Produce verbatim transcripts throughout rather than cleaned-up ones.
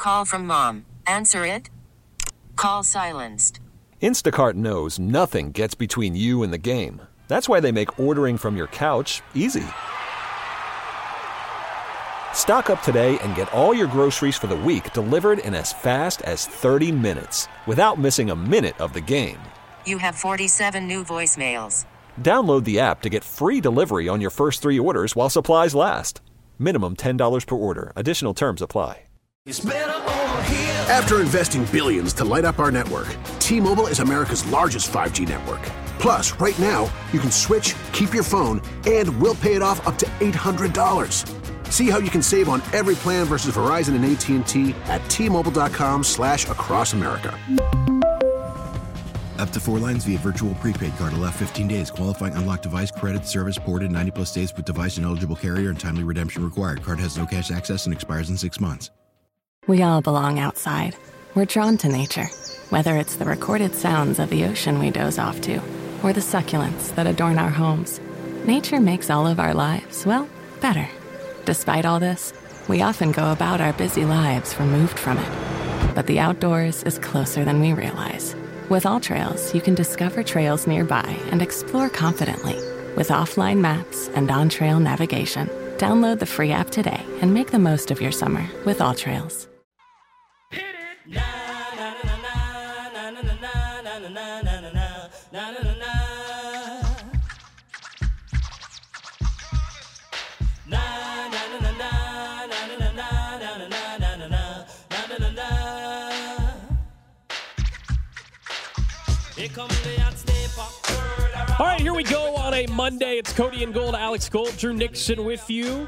Call from mom. Answer it. Call silenced. Instacart knows nothing gets between you and the game. That's why they make ordering from your couch easy. Stock up today and get all your groceries for the week delivered in as fast as thirty minutes without missing a minute of the game. You have forty-seven new voicemails. Download the app to get free delivery on your first three orders while supplies last. Minimum ten dollars per order. Additional terms apply. After investing billions to light up our network, T-Mobile is America's largest five G network. Plus, right now, you can switch, keep your phone, and we'll pay it off up to eight hundred dollars. See how you can save on every plan versus Verizon and A T and T at T-Mobile.com slash across America. Up to four lines via virtual prepaid card. Allow fifteen days. Qualifying unlocked device credit service ported ninety plus days with device and eligible carrier and timely redemption required. Card has no cash access and expires in six months. We all belong outside. We're drawn to nature. Whether it's the recorded sounds of the ocean we doze off to, or the succulents that adorn our homes, nature makes all of our lives, well, better. Despite all this, we often go about our busy lives removed from it. But the outdoors is closer than we realize. With AllTrails, you can discover trails nearby and explore confidently. With offline maps and on-trail navigation, download the free app today and make the most of your summer with AllTrails. All right, here we go on a Monday. It's Cody and Gold, Alex Gold, Drew Nixon with you.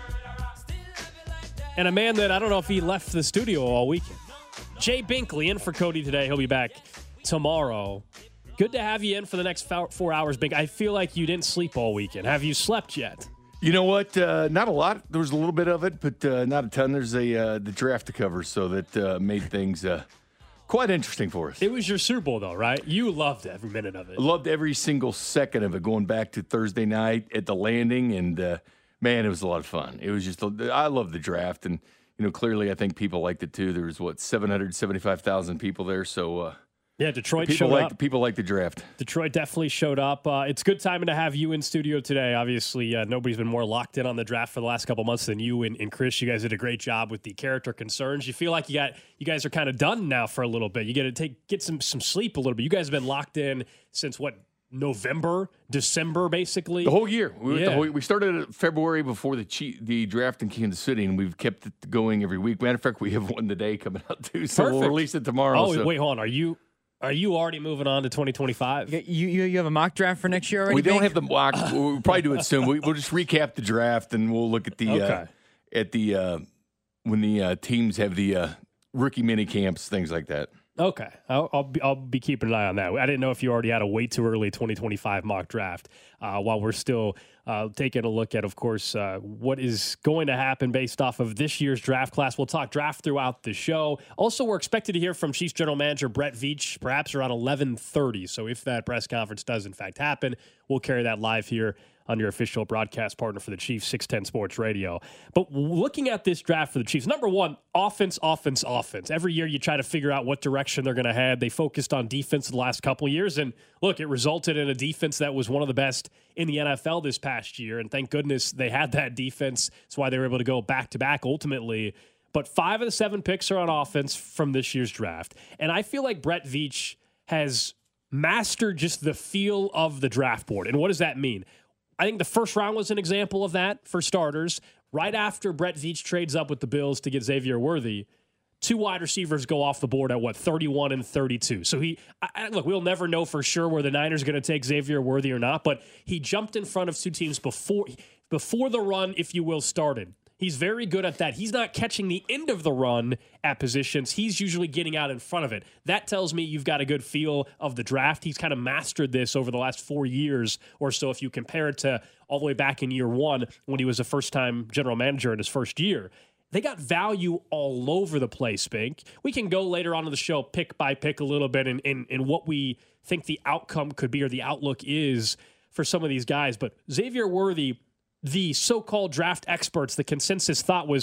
And a man that I don't know if he left the studio all weekend. Jay Binkley in for Cody today. He'll be back tomorrow. Good to have you in for the next four hours, Bink. I feel like you didn't sleep all weekend. Have you slept yet? You know what? Uh, not a lot. There was a little bit of it, but uh, not a ton. There's a uh, the draft to cover, so that uh, made things uh, quite interesting for us. It was your Super Bowl, though, right? You loved every minute of it. I loved every single second of it, going back to Thursday night at the Landing, and uh, man, it was a lot of fun. It was just, I love the draft, and you know, clearly, I think people liked it too. There was what seven hundred seventy-five thousand people there, so uh, yeah, Detroit people showed like, up. People like the draft. Detroit definitely showed up. Uh, it's good timing to have you in studio today. Obviously, uh, nobody's been more locked in on the draft for the last couple months than you and, and Chris. You guys did a great job with the character concerns. You feel like you got you guys are kind of done now for a little bit. You got to take get some some sleep a little bit. You guys have been locked in since what? November, December, basically the whole year. We, yeah. the whole, we started in February before the Chief, the draft in Kansas City, and we've kept it going every week. Matter of fact, we have one today coming out too, so Perfect. we'll release it tomorrow. Oh, so. wait, hold on. Are you are you already moving on to twenty twenty-five? You, you you have a mock draft for next year already? We don't Bink? have the mock. We'll probably do it soon. We, we'll just recap the draft, and we'll look at the okay. uh, at the uh, when the uh, teams have the uh, rookie mini camps, things like that. Okay, I'll, I'll be I'll be keeping an eye on that. I didn't know if you already had a way too early twenty twenty-five mock draft. Uh, while we're still uh, taking a look at, of course, uh, what is going to happen based off of this year's draft class. We'll talk draft throughout the show. Also, we're expected to hear from Chiefs General Manager Brett Veach perhaps around eleven thirty. So if that press conference does in fact happen, we'll carry that live here on your official broadcast partner for the Chiefs, six ten Sports Radio. But looking at this draft for the Chiefs, number one, offense, offense, offense. Every year you try to figure out what direction they're going to head. They focused on defense the last couple of years, and look, it resulted in a defense that was one of the best in the N F L this past year, and thank goodness they had that defense. That's why they were able to go back-to-back ultimately. But five of the seven picks are on offense from this year's draft, and I feel like Brett Veach has mastered just the feel of the draft board. And what does that mean? I think the first round was an example of that for starters. Right after Brett Veach trades up with the Bills to get Xavier Worthy, two wide receivers go off the board at, what, thirty-one and thirty-two. So he, I, look, we'll never know for sure where the Niners are going to take Xavier Worthy or not, but he jumped in front of two teams before, before the run, if you will, started. He's very good at that. He's not catching the end of the run at positions. He's usually getting out in front of it. That tells me you've got a good feel of the draft. He's kind of mastered this over the last four years or so if you compare it to all the way back in year one when he was a first-time general manager in his first year. They got value all over the place, Bink. We can go later on in the show pick by pick a little bit in, in, in what we think the outcome could be or the outlook is for some of these guys. But Xavier Worthy, the so-called draft experts, the consensus thought was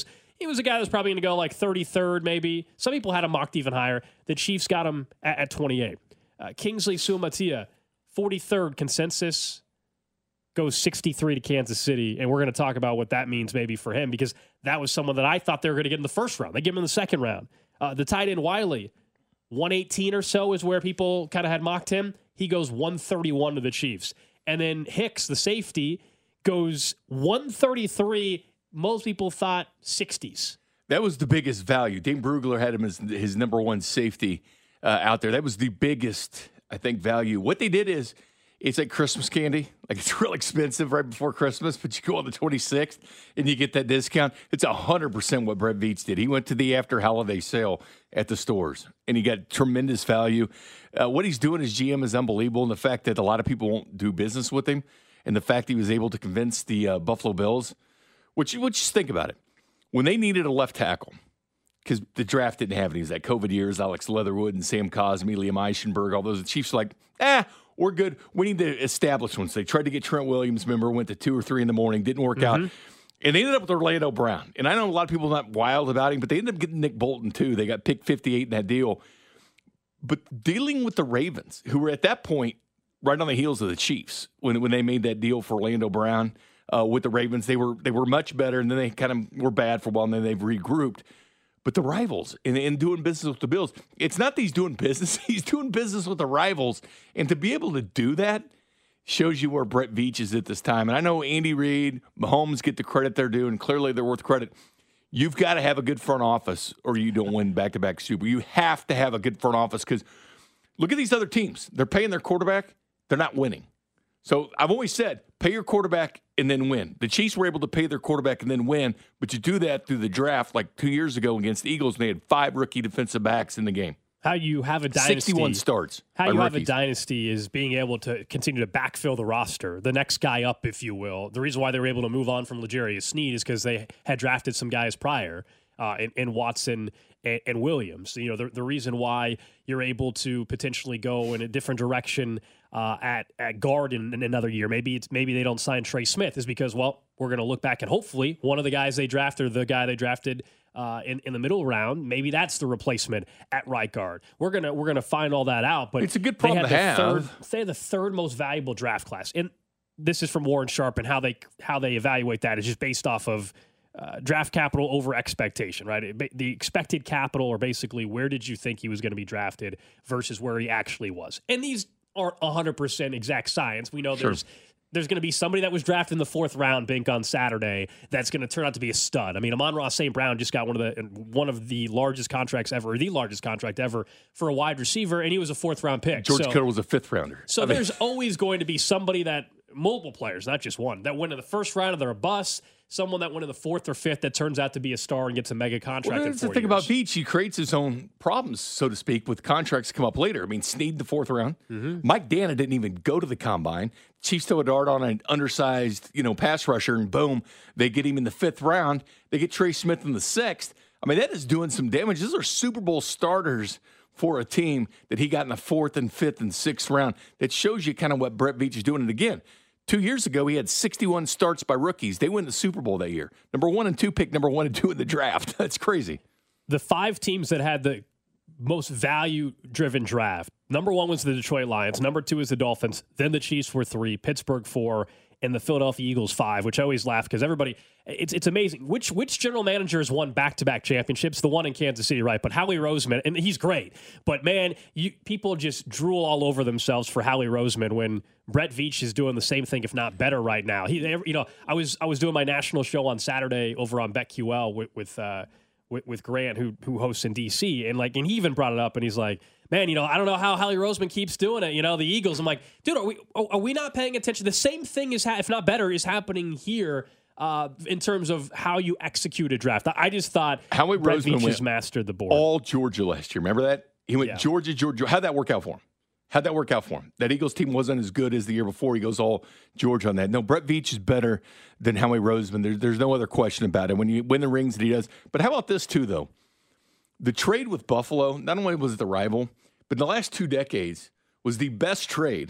he was a guy that was probably going to go like thirty-third, maybe. Some people had him mocked even higher. The Chiefs got him at, at twenty-eight. Uh, Kingsley Sumatia, forty-third consensus, goes sixty-three to Kansas City, and we're going to talk about what that means maybe for him, because that was someone that I thought they were going to get in the first round. They give him in the second round. Uh, the tight end Wiley, one eighteen or so is where people kind of had mocked him. He goes one thirty-one to the Chiefs. And then Hicks, the safety, goes one thirty-three. Most people thought sixties. That was the biggest value. Dane Brugler had him as his number one safety uh, out there. That was the biggest, I think, value. What they did is, it's like Christmas candy. Like, it's real expensive right before Christmas, but you go on the twenty-sixth and you get that discount. It's one hundred percent what Brett Veach did. He went to the after-holiday sale at the stores, and he got tremendous value. Uh, what he's doing as G M is unbelievable, and the fact that a lot of people won't do business with him, and the fact he was able to convince the uh, Buffalo Bills, which, which just think about it. When they needed a left tackle, because the draft didn't have any, it was that COVID years, Alex Leatherwood and Sam Cosmi, Liam Eichenberg, all those, the Chiefs were like, ah, we're good. We need to establish one. So they tried to get Trent Williams, remember, went to two or three in the morning, didn't work mm-hmm. out. And they ended up with Orlando Brown. And I know a lot of people are not wild about him, but they ended up getting Nick Bolton, too. They got picked fifty-eight in that deal. But dealing with the Ravens, who were at that point right on the heels of the Chiefs when, when they made that deal for Orlando Brown uh, with the Ravens, they were they were much better, and then they kind of were bad for a while, and then they've regrouped. But the rivals and, and doing business with the Bills, it's not that he's doing business. He's doing business with the rivals. And to be able to do that shows you where Brett Veach is at this time. And I know Andy Reid, Mahomes get the credit they're due, and clearly they're worth credit. You've got to have a good front office or you don't win back-to-back Super. You have to have a good front office because look at these other teams. They're paying their quarterback. They're not winning. So I've always said, pay your quarterback and then win. The Chiefs were able to pay their quarterback and then win, but you do that through the draft like two years ago against the Eagles, and they had five rookie defensive backs in the game. How you have a dynasty. sixty-one starts. How you rookies. have a dynasty is being able to continue to backfill the roster, the next guy up, if you will. The reason why they were able to move on from L'Jarius Sneed is because they had drafted some guys prior uh, in, in Watson and, and Williams. You know, the, the reason why you're able to potentially go in a different direction uh, at at guard in, in another year. Maybe it's maybe they don't sign Trey Smith is because, well, we're going to look back and hopefully one of the guys they drafted or the guy they drafted uh, in in the middle round, maybe that's the replacement at right guard. We're gonna we're gonna find all that out. But it's a good problem to the have. Third, they had the third most valuable draft class, and this is from Warren Sharp, and how they how they evaluate that is just based off of uh, draft capital over expectation, right? It, the expected capital, or basically where did you think he was going to be drafted versus where he actually was, and these aren't one hundred percent exact science. We know sure. there's there's going to be somebody that was drafted in the fourth round, Bink, on Saturday that's going to turn out to be a stud. I mean, Amon-Ra Saint Brown just got one of the one of the largest contracts ever, or the largest contract ever for a wide receiver, and he was a fourth round pick. George so, Kittle was a fifth rounder. So I mean, there's always going to be somebody that multiple players, not just one, that went in the first round and they're a bust. Someone that went in the fourth or fifth that turns out to be a star and gets a mega contract. Well, in that's four the thing years. about Veach. He creates his own problems, so to speak, with contracts come up later. I mean, Snead the fourth round. Mm-hmm. Mike Dana didn't even go to the combine. Chiefs throw a dart on an undersized, you know, pass rusher, and boom, they get him in the fifth round. They get Trey Smith in the sixth. I mean, that is doing some damage. Those are Super Bowl starters for a team that he got in the fourth and fifth and sixth round. That shows you kind of what Brett Veach is doing. And again, two years ago, he had sixty-one starts by rookies. They win the Super Bowl that year. Number one and two pick number one and two in the draft. That's crazy. The five teams that had the most value-driven draft, number one was the Detroit Lions. Number two is the Dolphins. Then the Chiefs were three, Pittsburgh four, and the Philadelphia Eagles five, which I always laugh because everybody, it's it's amazing. Which which general manager has won back-to-back championships? The one in Kansas City, right? But Howie Roseman, and he's great. But, man, you, people just drool all over themselves for Howie Roseman when Brett Veach is doing the same thing, if not better, right now. He, you know, I was I was doing my national show on Saturday over on BetQL with with uh, with, with Grant, who who hosts in D C, and like, and he even brought it up, and he's like, man, you know, I don't know how Howie Roseman keeps doing it. You know, the Eagles. I'm like, dude, are we are we not paying attention? The same thing is, ha- if not better, is happening here uh, in terms of how you execute a draft. I just thought Howie Brett Roseman Veach went has mastered the board. All Georgia last year. Remember that? He went Yeah. Georgia, Georgia. How'd that work out for him? How'd that work out for him? That Eagles team wasn't as good as the year before. He goes all Georgia on that. No, Brett Veach is better than Howie Roseman. There, there's no other question about it. When you win the rings that he does. But how about this, too, though? The trade with Buffalo, not only was it the rival, but in the last two decades was the best trade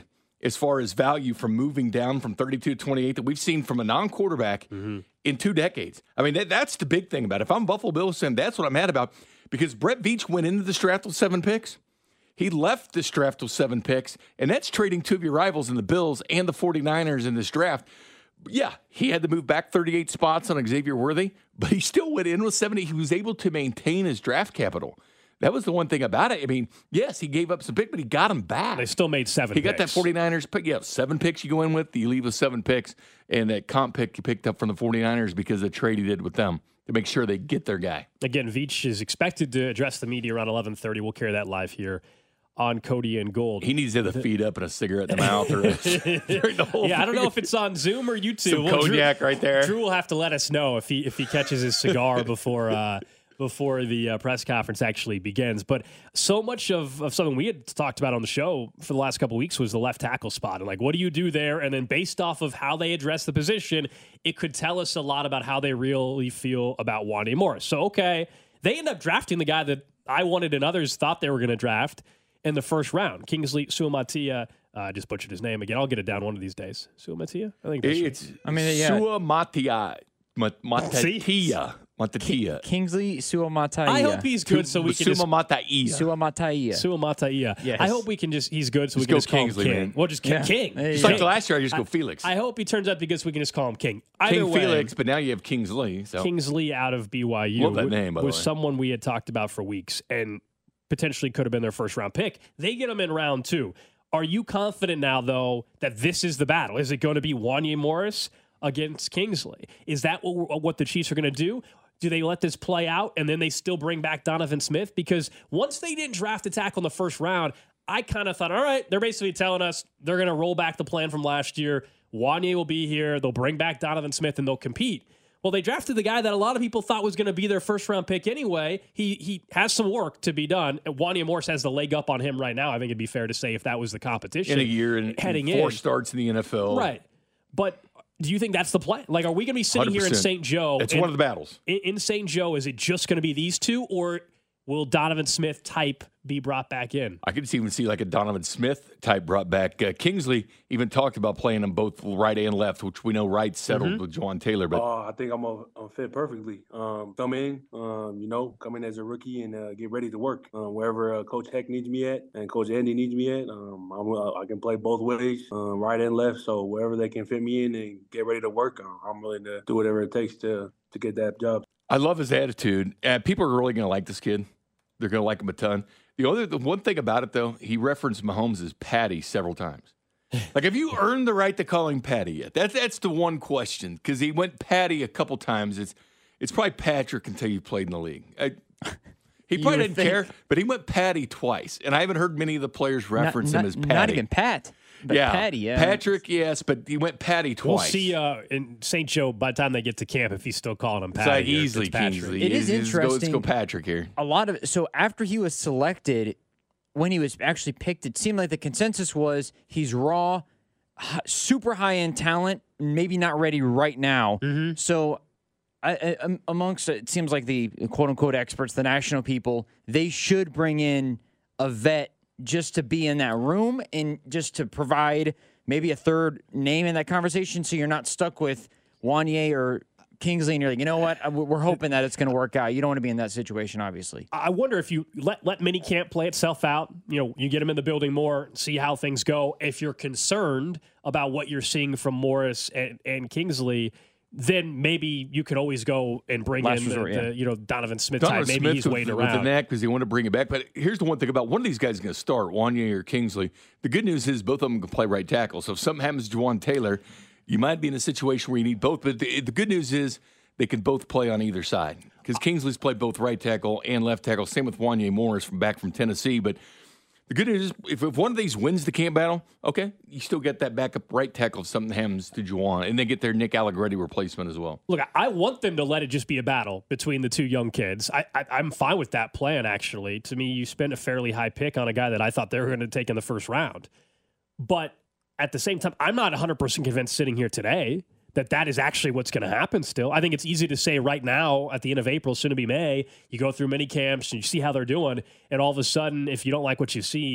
as far as value from moving down from thirty-two to twenty-eight that we've seen from a non-quarterback mm-hmm. in two decades. I mean, that, that's the big thing about it. If I'm Buffalo Bills fan, that's what I'm mad about, because Brett Veach went into this draft with seven picks. He left this draft with seven picks, and that's trading two of your rivals in the Bills and the 49ers in this draft. Yeah, he had to move back thirty-eight spots on Xavier Worthy, but he still went in with seventy. He was able to maintain his draft capital. That was the one thing about it. I mean, yes, he gave up some picks, but he got them back. They still made seven He picks. got that 49ers pick. Yeah, seven picks you go in with, you leave with seven picks, and that comp pick you picked up from the 49ers because of the trade he did with them to make sure they get their guy. Again, Veach is expected to address the media around eleven thirty. We'll carry that live here on Cody and Gold. He needs to have the feet up and a cigarette in the mouth. Or the whole yeah, I don't thing. know if it's on Zoom or YouTube. Some well, cognac Drew, right there. Drew will have to let us know if he if he catches his cigar before uh, before the uh, press conference actually begins. But so much of, of something we had talked about on the show for the last couple of weeks was the left tackle spot. And like, what do you do there? And then based off of how they address the position, it could tell us a lot about how they really feel about Wanya Morris. So, okay, they end up drafting the guy that I wanted and others thought they were going to draft in the first round. Kingsley Suamataia. I uh, just butchered his name again. I'll get it down one of these days. Suamataia? I think that's it's right. I mean, yeah. Suamataia. Matatia. Matatia. Kingsley Suamataia. I hope he's good so we can just... Suamataia. Suamataia. Suamataia. Yes. I hope we can just... He's good so we Just can go just call Kingsley, him King. man. Well, just Yeah. King. There you It's go. like last year, I just go Felix. I hope he turns out because we can just call him King. Either King way, Felix, but now you have Kingsley. So. Kingsley out of B Y U Love that name, by the was way. someone we had talked about for weeks and potentially could have been their first round pick. They get him in round two. Are you confident now, though, that this is the battle? Is it going to be Wanya Morris against Kingsley? Is that what, what the Chiefs are going to do? Do they let this play out and then they still bring back Donovan Smith? Because once they didn't draft a tackle in the first round, I kind of thought, all right, they're basically telling us they're going to roll back the plan from last year. Wanya will be here. They'll bring back Donovan Smith and they'll compete. Well, they drafted the guy that a lot of people thought was going to be their first-round pick anyway. He he has some work to be done. And Wanya Morris has the leg up on him right now. I think it'd be fair to say if that was the competition. In a year and heading four in. starts in the N F L. Right. But do you think that's the plan? Like, are we going to be sitting one hundred percent. here in Saint Joe? It's and one of the battles. In, in Saint Joe, is it just going to be these two, or will Donovan Smith type be brought back in? I could even see like a Donovan Smith type brought back. Uh, Kingsley even talked about playing them both right and left, which we know right settled Mm-hmm. with Juwan Taylor. But Uh, I think I'm a, I'm fit perfectly. Um, come in, um, you know, come in as a rookie and uh, get ready to work um, wherever uh, Coach Heck needs me at and Coach Andy needs me at. Um, I'm, uh, I can play both ways, um, right and left. So wherever they can fit me in and get ready to work, uh, I'm willing to do whatever it takes to to get that job. I love his attitude. And people are really going to like this kid. They're going to like him a ton. The other, the one thing about it, though, he referenced Mahomes as Patty several times. Like, have you earned the right to call him Patty yet? That's that's the one question, because he went Patty a couple times. It's it's probably Patrick until you played in the league. I, he probably would didn't think. care, but he went Patty twice, and I haven't heard many of the players reference not, him not- as Patty. Not even Pat. But yeah, Patty, yeah. Patrick, yes, but he went Patty twice. We'll see uh, in Saint Joe by the time they get to camp if he's still calling him It's Patty. like or easily Fitzpatrick. Kingsley. It is Let's go- Let's go interesting. Patrick here. A lot of so after he was selected, when he was actually picked, it seemed like the consensus was he's raw, h- super high end talent, maybe not ready right now. Mm-hmm. So, I, I, um, amongst it seems like the quote unquote experts, the national people, they should bring in a vet just to be in that room and just to provide maybe a third name in that conversation, so you're not stuck with Wanya or Kingsley, and you're like, you know what? I- We're hoping that it's going to work out. You don't want to be in that situation, obviously. I wonder if you let let minicamp play itself out. You know, you get them in the building more, see how things go. If you're concerned about what you're seeing from Morris and, and Kingsley, then maybe you could always go and bring Last in resort, the, yeah. the you know Donovan Smith Donovan type. Maybe Smith he's with, waiting with the around. neck because they want to bring it back. But here's the one thing about one of these guys is going to start, Wanya or Kingsley. The good news is both of them can play right tackle. So if something happens to Juwan Taylor, you might be in a situation where you need both. But the, the good news is they can both play on either side, because Kingsley's played both right tackle and left tackle. Same with Wanya Morris from back from Tennessee. But the good news is if, if one of these wins the camp battle, okay, you still get that backup right tackle if something happens to Juwan, and they get their Nick Allegretti replacement as well. Look, I want them to let it just be a battle between the two young kids. I, I, I'm fine with that plan, actually. To me, you spent a fairly high pick on a guy that I thought they were going to take in the first round. But at the same time, I'm not one hundred percent convinced sitting here today that that is actually what's going to happen still. I think it's easy to say right now at the end of April, soon to be May, you go through mini camps and you see how they're doing, and all of a sudden, if you don't like what you see,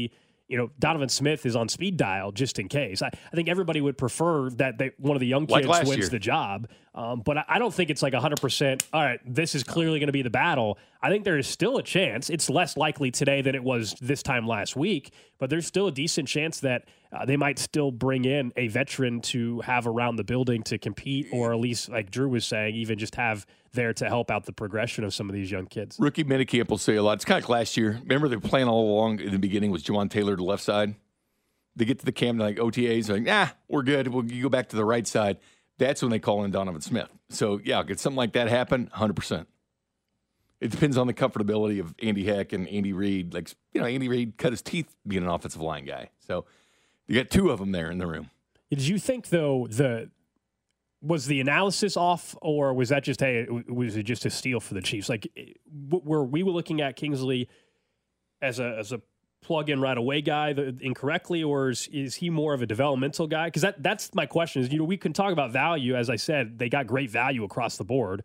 you know, Donovan Smith is on speed dial just in case. I, I think everybody would prefer that they, one of the young kids like wins year. the job. Um, but I, I don't think it's like one hundred percent, all right, this is clearly going to be the battle. I think there is still a chance. It's less likely today than it was this time last week, but there's still a decent chance that uh, they might still bring in a veteran to have around the building to compete, or at least, like Drew was saying, even just have there to help out the progression of some of these young kids. Rookie minicamp will say a lot. It's kind of like last year. Remember they were playing all along in the beginning was Jawan Taylor to the left side. They get to the camp, like O T As, they're like, nah, we're good. We'll go back to the right side. That's when they call in Donovan Smith. So, yeah, could something like that happen? one hundred percent. It depends on the comfortability of Andy Heck and Andy Reid. Like, you know, Andy Reid cut his teeth being an offensive line guy. So you got two of them there in the room. Did you think, though, the was the analysis off, or was that just, hey, was it just a steal for the Chiefs? Like, were we looking at Kingsley as a as a plug-in right-away guy incorrectly, or is, is he more of a developmental guy? Because that that's my question. Is, you know, we can talk about value. As I said, they got great value across the board.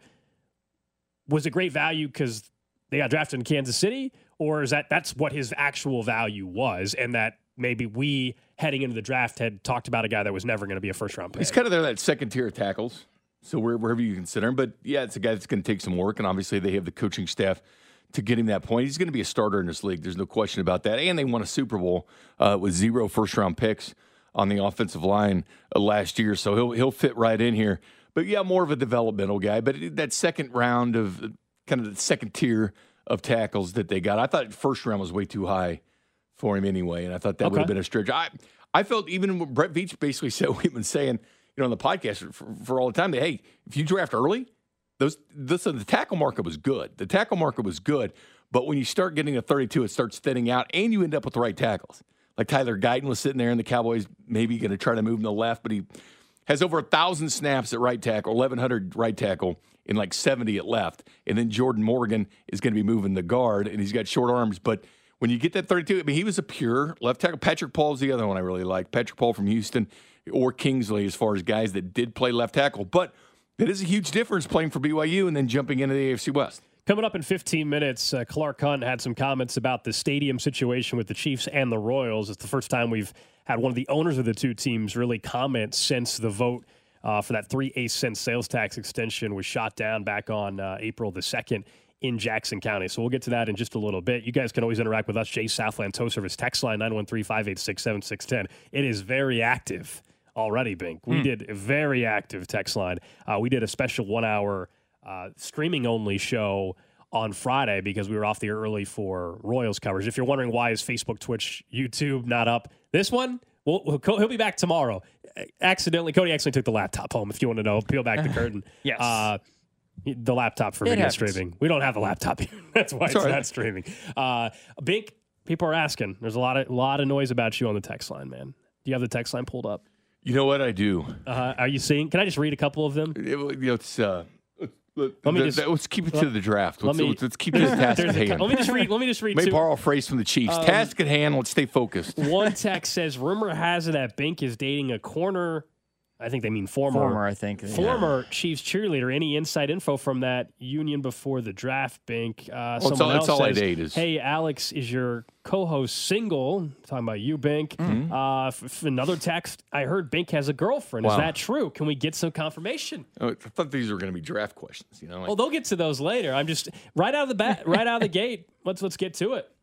Was it great value because they got drafted in Kansas City, or is that that's what his actual value was, and that maybe we, heading into the draft, had talked about a guy that was never going to be a first-round pick? He's kind of there, that second tier of tackles, so wherever you consider him. But, yeah, it's a guy that's going to take some work, and obviously they have the coaching staff to get him that point. He's going to be a starter in this league. There's no question about that. And they won a Super Bowl uh, with zero first-round picks on the offensive line uh, last year, so he'll he'll fit right in here. But, yeah, more of a developmental guy. But that second round of uh, kind of the second tier of tackles that they got, I thought first round was way too high for him anyway, and I thought that Okay. would have been a stretch. I I felt even what Brett Veach basically said, we've been saying, you know, on the podcast for, for all the time, that, hey, if you draft early, those listen, the tackle market was good. The tackle market was good, but when you start getting a thirty-two, it starts thinning out, and you end up with the right tackles. Like Tyler Guyton was sitting there, and the Cowboys maybe going to try to move him to the left, but he has over one thousand snaps at right tackle, eleven hundred right tackle, and like seventy at left. And then Jordan Morgan is going to be moving the guard, and he's got short arms. But when you get that thirty-two, I mean, he was a pure left tackle. Patrick Paul's the other one I really like. Patrick Paul from Houston or Kingsley as far as guys that did play left tackle. But it is a huge difference playing for B Y U and then jumping into the A F C West. Coming up in fifteen minutes, uh, Clark Hunt had some comments about the stadium situation with the Chiefs and the Royals. It's the first time we've had one of the owners of the two teams really comment since the vote uh, for that three-eighths cent sales tax extension was shot down back on uh, April the second in Jackson County. So we'll get to that in just a little bit. You guys can always interact with us. Jay Southland Tow Service text line nine one three, five eight six, seven six one zero. It is very active already, Bink. We hmm. did a very active text line. Uh, we did a special one-hour uh, streaming-only show on Friday because we were off the air early for Royals coverage. If you're wondering why is Facebook, Twitch, YouTube not up, this one, we'll, we'll, he'll be back tomorrow. Accidentally, Cody accidentally took the laptop home, if you want to know. Peel back the curtain. Yes. Uh, the laptop for It video happens. streaming. We don't have a laptop here. That's why it's, it's not right. streaming. Uh, Bink, people are asking. There's a lot of lot of noise about you on the text line, man. Do you have the text line pulled up? You know what I do? Uh, are you seeing? Can I just read a couple of them? It, you know, it's, uh, let, Let me the, just- the, let's keep it let- to the draft. Let's, let me- let's, let's keep it to the task There's at a- hand. let me just read. Let me just read. May two. borrow a phrase from the Chiefs. Um, task at hand. Let's stay focused. One text says, rumor has it that Bink is dating a corner, I think they mean former. Former, I think. Former Chiefs cheerleader. Any inside info from that union before the draft, Bink? Uh, Well, it's someone all- else it's all I says, date is- hey, Alex, is your co-host single? Talking about you, Bink. Mm-hmm. Uh, f- f- another text, I heard Bink has a girlfriend. Is Wow. that true? Can we get some confirmation? Oh, I thought these were going to be draft questions. You know, like, Well, they'll get to those later. I'm just, right out of the bat, right out of the gate, let's let's get to it.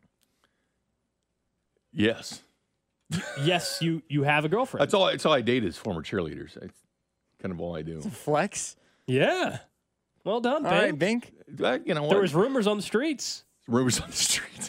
yes. Yes, you you have a girlfriend. That's all. That's all I date is former cheerleaders. That's kind of all I do. Flex. Yeah. Well done, All Bink. right, Bink. Uh, you know what? There was rumors on the streets. rumors on the streets.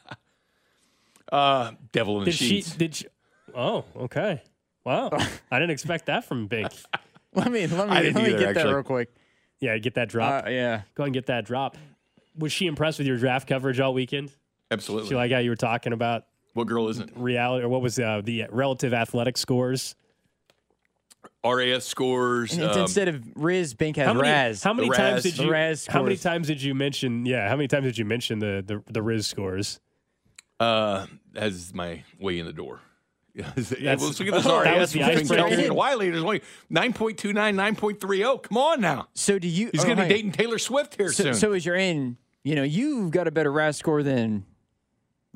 uh, devil in the Did she? sheets. Did she? Oh, okay. Wow, I didn't expect that from Bink. Let me let me, I let didn't me either, get that actually. real quick. Yeah, get that drop. Uh, yeah. Go ahead and get that drop. Was she impressed with your draft coverage all weekend? Absolutely. She like how you were talking about what girl isn't? reality, or what was uh, the relative athletic scores? R A S scores. And it's um, instead of Riz, Bink has How many, Raz. how many The times Raz. did The you? Raz How many scores. times did you mention? Yeah, how many times did you mention the the, the Riz scores? uh, as my way in the door. Yeah, That's- let's look at this that R A S was the between icebreaker. Kelsey and Wiley. There's only nine point two nine, nine point three oh. Come on now. So do you? He's oh, going to hang be on. dating Taylor Swift here So, soon. so as you're in, you know, you've got a better Raz score than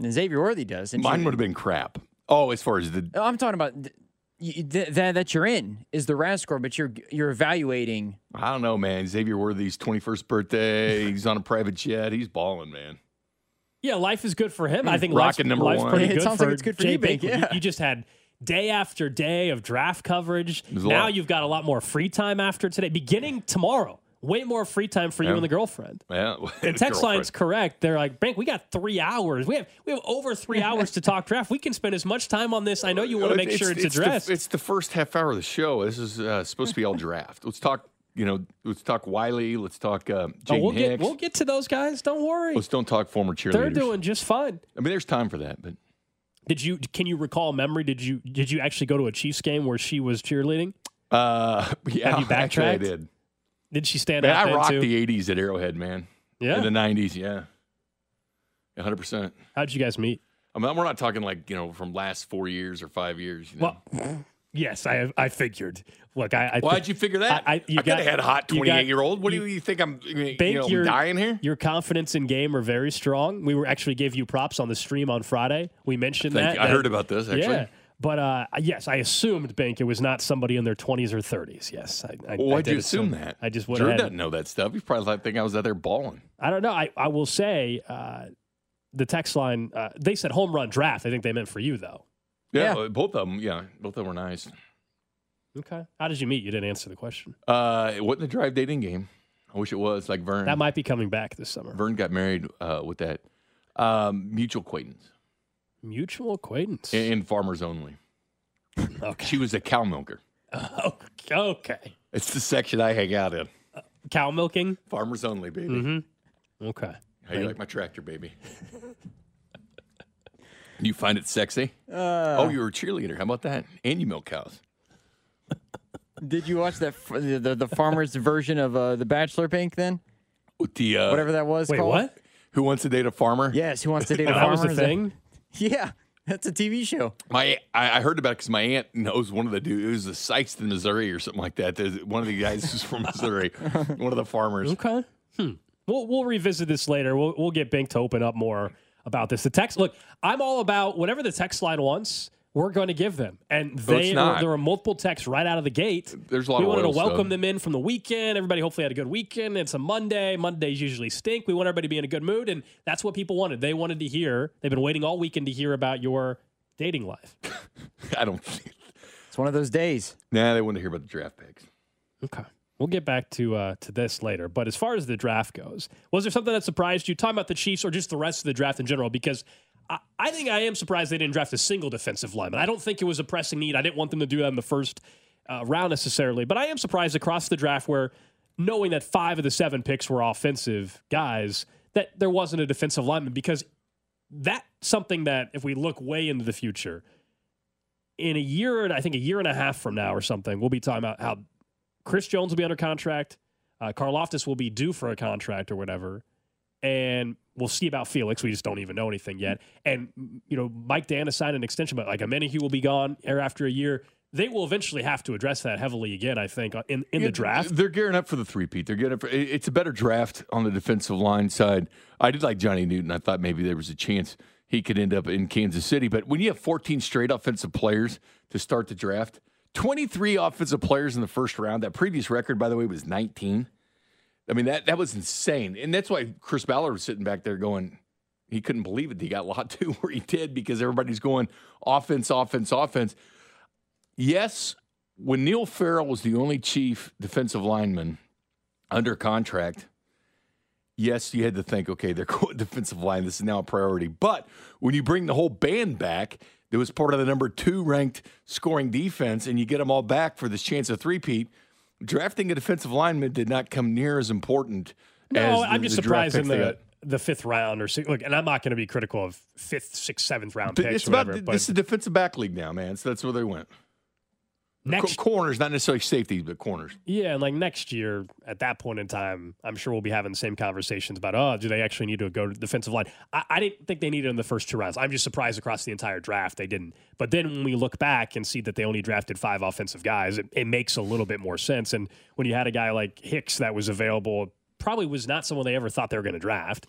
And Xavier Worthy does. And Mine you- would have been crap. Oh, as far as the I'm talking about th- you- th- that that you're in is the R A S score, but you're you're evaluating. I don't know, man. Xavier Worthy's twenty-first birthday. He's on a private jet. He's balling, man. Yeah, life is good for him. I think Rocking life's, number life's one. pretty It good sounds for like it's good for Jay you, Bink, Baker. You- yeah. You just had day after day of draft coverage. There's a Now lot. you've got a lot more free time after today. Beginning tomorrow, way more free time for you Yeah. and the girlfriend. Yeah. And text Girlfriend. line's correct. They're like, Bank, we got three hours. We have we have over three hours to talk draft. We can spend as much time on this. I know you want to make sure it's, it's addressed. The, it's the first half hour of the show. This is uh, supposed to be all draft. Let's talk. You know, let's talk Wiley. Let's talk uh, oh, Jaden we'll get Hicks. we'll get to those guys. Don't worry. Let's don't talk former cheerleaders. They're doing just fine. I mean, there's time for that, but Did you can you recall memory? Did you did you actually go to a Chiefs game where she was cheerleading? uh, yeah, Have you actually, I backtracked? did. Did she stand Man, out I then rocked too? the eighties at Arrowhead, man. Yeah. In the nineties, yeah. one hundred percent. How'd you guys meet? I mean, we're not talking like, you know, from last four years or five years. You know? Well, yes, I I figured. Look, I, I Why'd you figure that? I- I- I, you could got- have had a hot you got- twenty-eight-year-old. What you- do you think I'm, you Bank, know, your, dying here? Your confidence in game are very strong. We were actually gave you props on the stream on Friday. We mentioned Thank that. you. I that- heard about this, actually. Yeah. But uh, yes, I assumed, Bank, it was not somebody in their twenties or thirties. Yes. I, I, Well, I why'd did you assume that? I just went Drew ahead. doesn't know that stuff. He probably think I was out there balling. I don't know. I, I will say uh, the text line, uh, they said home run draft. I think they meant for you, though. Yeah, Yeah. both of them. Yeah, both of them were nice. Okay. How did you meet? You didn't answer the question. Uh, it wasn't a drive dating game. I wish it was like Vern. That might be coming back this summer. Vern got married uh, with that um, mutual acquaintance Mutual acquaintance. in, in Farmers Only. Okay. She was a cow milker. Okay. Okay. It's the section I hang out in. Cow milking. Farmers Only, baby. Mm-hmm. Okay. How you like my tractor, baby? You find it sexy? Uh, oh, you're a cheerleader. How about that? And you milk cows. Did you watch that f- the, the the farmer's version of uh, the Bachelor, Pink? Then With the uh, whatever that was Wait, called. what? Who wants to date a farmer? Yes, who wants to date a That farmer? was the Is that- thing? Yeah, that's a T V show. My, I, I heard about it because my aunt knows one of the dudes. It was the Sykeston, Missouri, or something like that. There's one of the guys who's from Missouri, one of the farmers. Okay. Hmm. We'll we'll revisit this later. We'll we'll get Bink to open up more about this. The text. Look, I'm all about whatever the text line wants. We're going to give them, and it's they not. there were multiple texts right out of the gate. There's a lot we of wanted to oil welcome stuff. them in from the weekend. Everybody hopefully had a good weekend. It's a Monday. Mondays usually stink. We want everybody to be in a good mood, and that's what people wanted. They wanted to hear. They've been waiting all weekend to hear about your dating life. I don't. It's one of those days. Nah, they want to hear about the draft picks. Okay. We'll get back to uh, to this later. But as far as the draft goes, was there something that surprised you? Talking about the Chiefs or just the rest of the draft in general? Because I, I think I am surprised they didn't draft a single defensive lineman. I don't think it was a pressing need. I didn't want them to do that in the first uh, round necessarily. But I am surprised across the draft where knowing that five of the seven picks were offensive guys, that there wasn't a defensive lineman, because that's something that if we look way into the future, in a year, I think a year and a half from now or something, we'll be talking about how Chris Jones will be under contract. Uh, Karlaftis will be due for a contract or whatever. And we'll see about Felix. We just don't even know anything yet. And, you know, Mike Dana signed an extension, but like Amenahue will be gone after a year. They will eventually have to address that heavily again, I think, in, in Yeah, the draft. They're gearing up for the three-peat. They're getting up for, it- it's a better draft on the defensive line side. I did like Johnny Newton. I thought maybe there was a chance he could end up in Kansas City. But when you have fourteen straight offensive players to start the draft, twenty-three offensive players in the first round. That previous record, by the way, was nineteen. I mean, that that was insane. And that's why Chris Ballard was sitting back there going, he couldn't believe it. He got lot two where he did, because everybody's going offense, offense, offense. Yes, when Neil Farrell was the only chief defensive lineman under contract, yes, you had to think, okay, they're going defensive line. This is now a priority. But when you bring the whole band back, that was part of the number two ranked scoring defense, and you get them all back for this chance of three-peat, drafting a defensive lineman did not come near as important No, as the, I'm just the draft surprised in picks they the, got. the fifth round or six. Look, and I'm not going to be critical of fifth, sixth, seventh round But picks it's or about whatever. this is But a defensive back league now, man. So that's where they went. next, Co- corners, not necessarily safeties, but corners. yeah, and like next year, at that point in time, I'm sure we'll be having the same conversations about, oh, do they actually need to go to defensive line? I, I didn't think they needed in the first two rounds. I'm just surprised across the entire draft they didn't. But then when we look back and see that they only drafted five offensive guys, it, it makes a little bit more sense. And when you had a guy like Hicks that was available, probably was not someone they ever thought they were going to draft.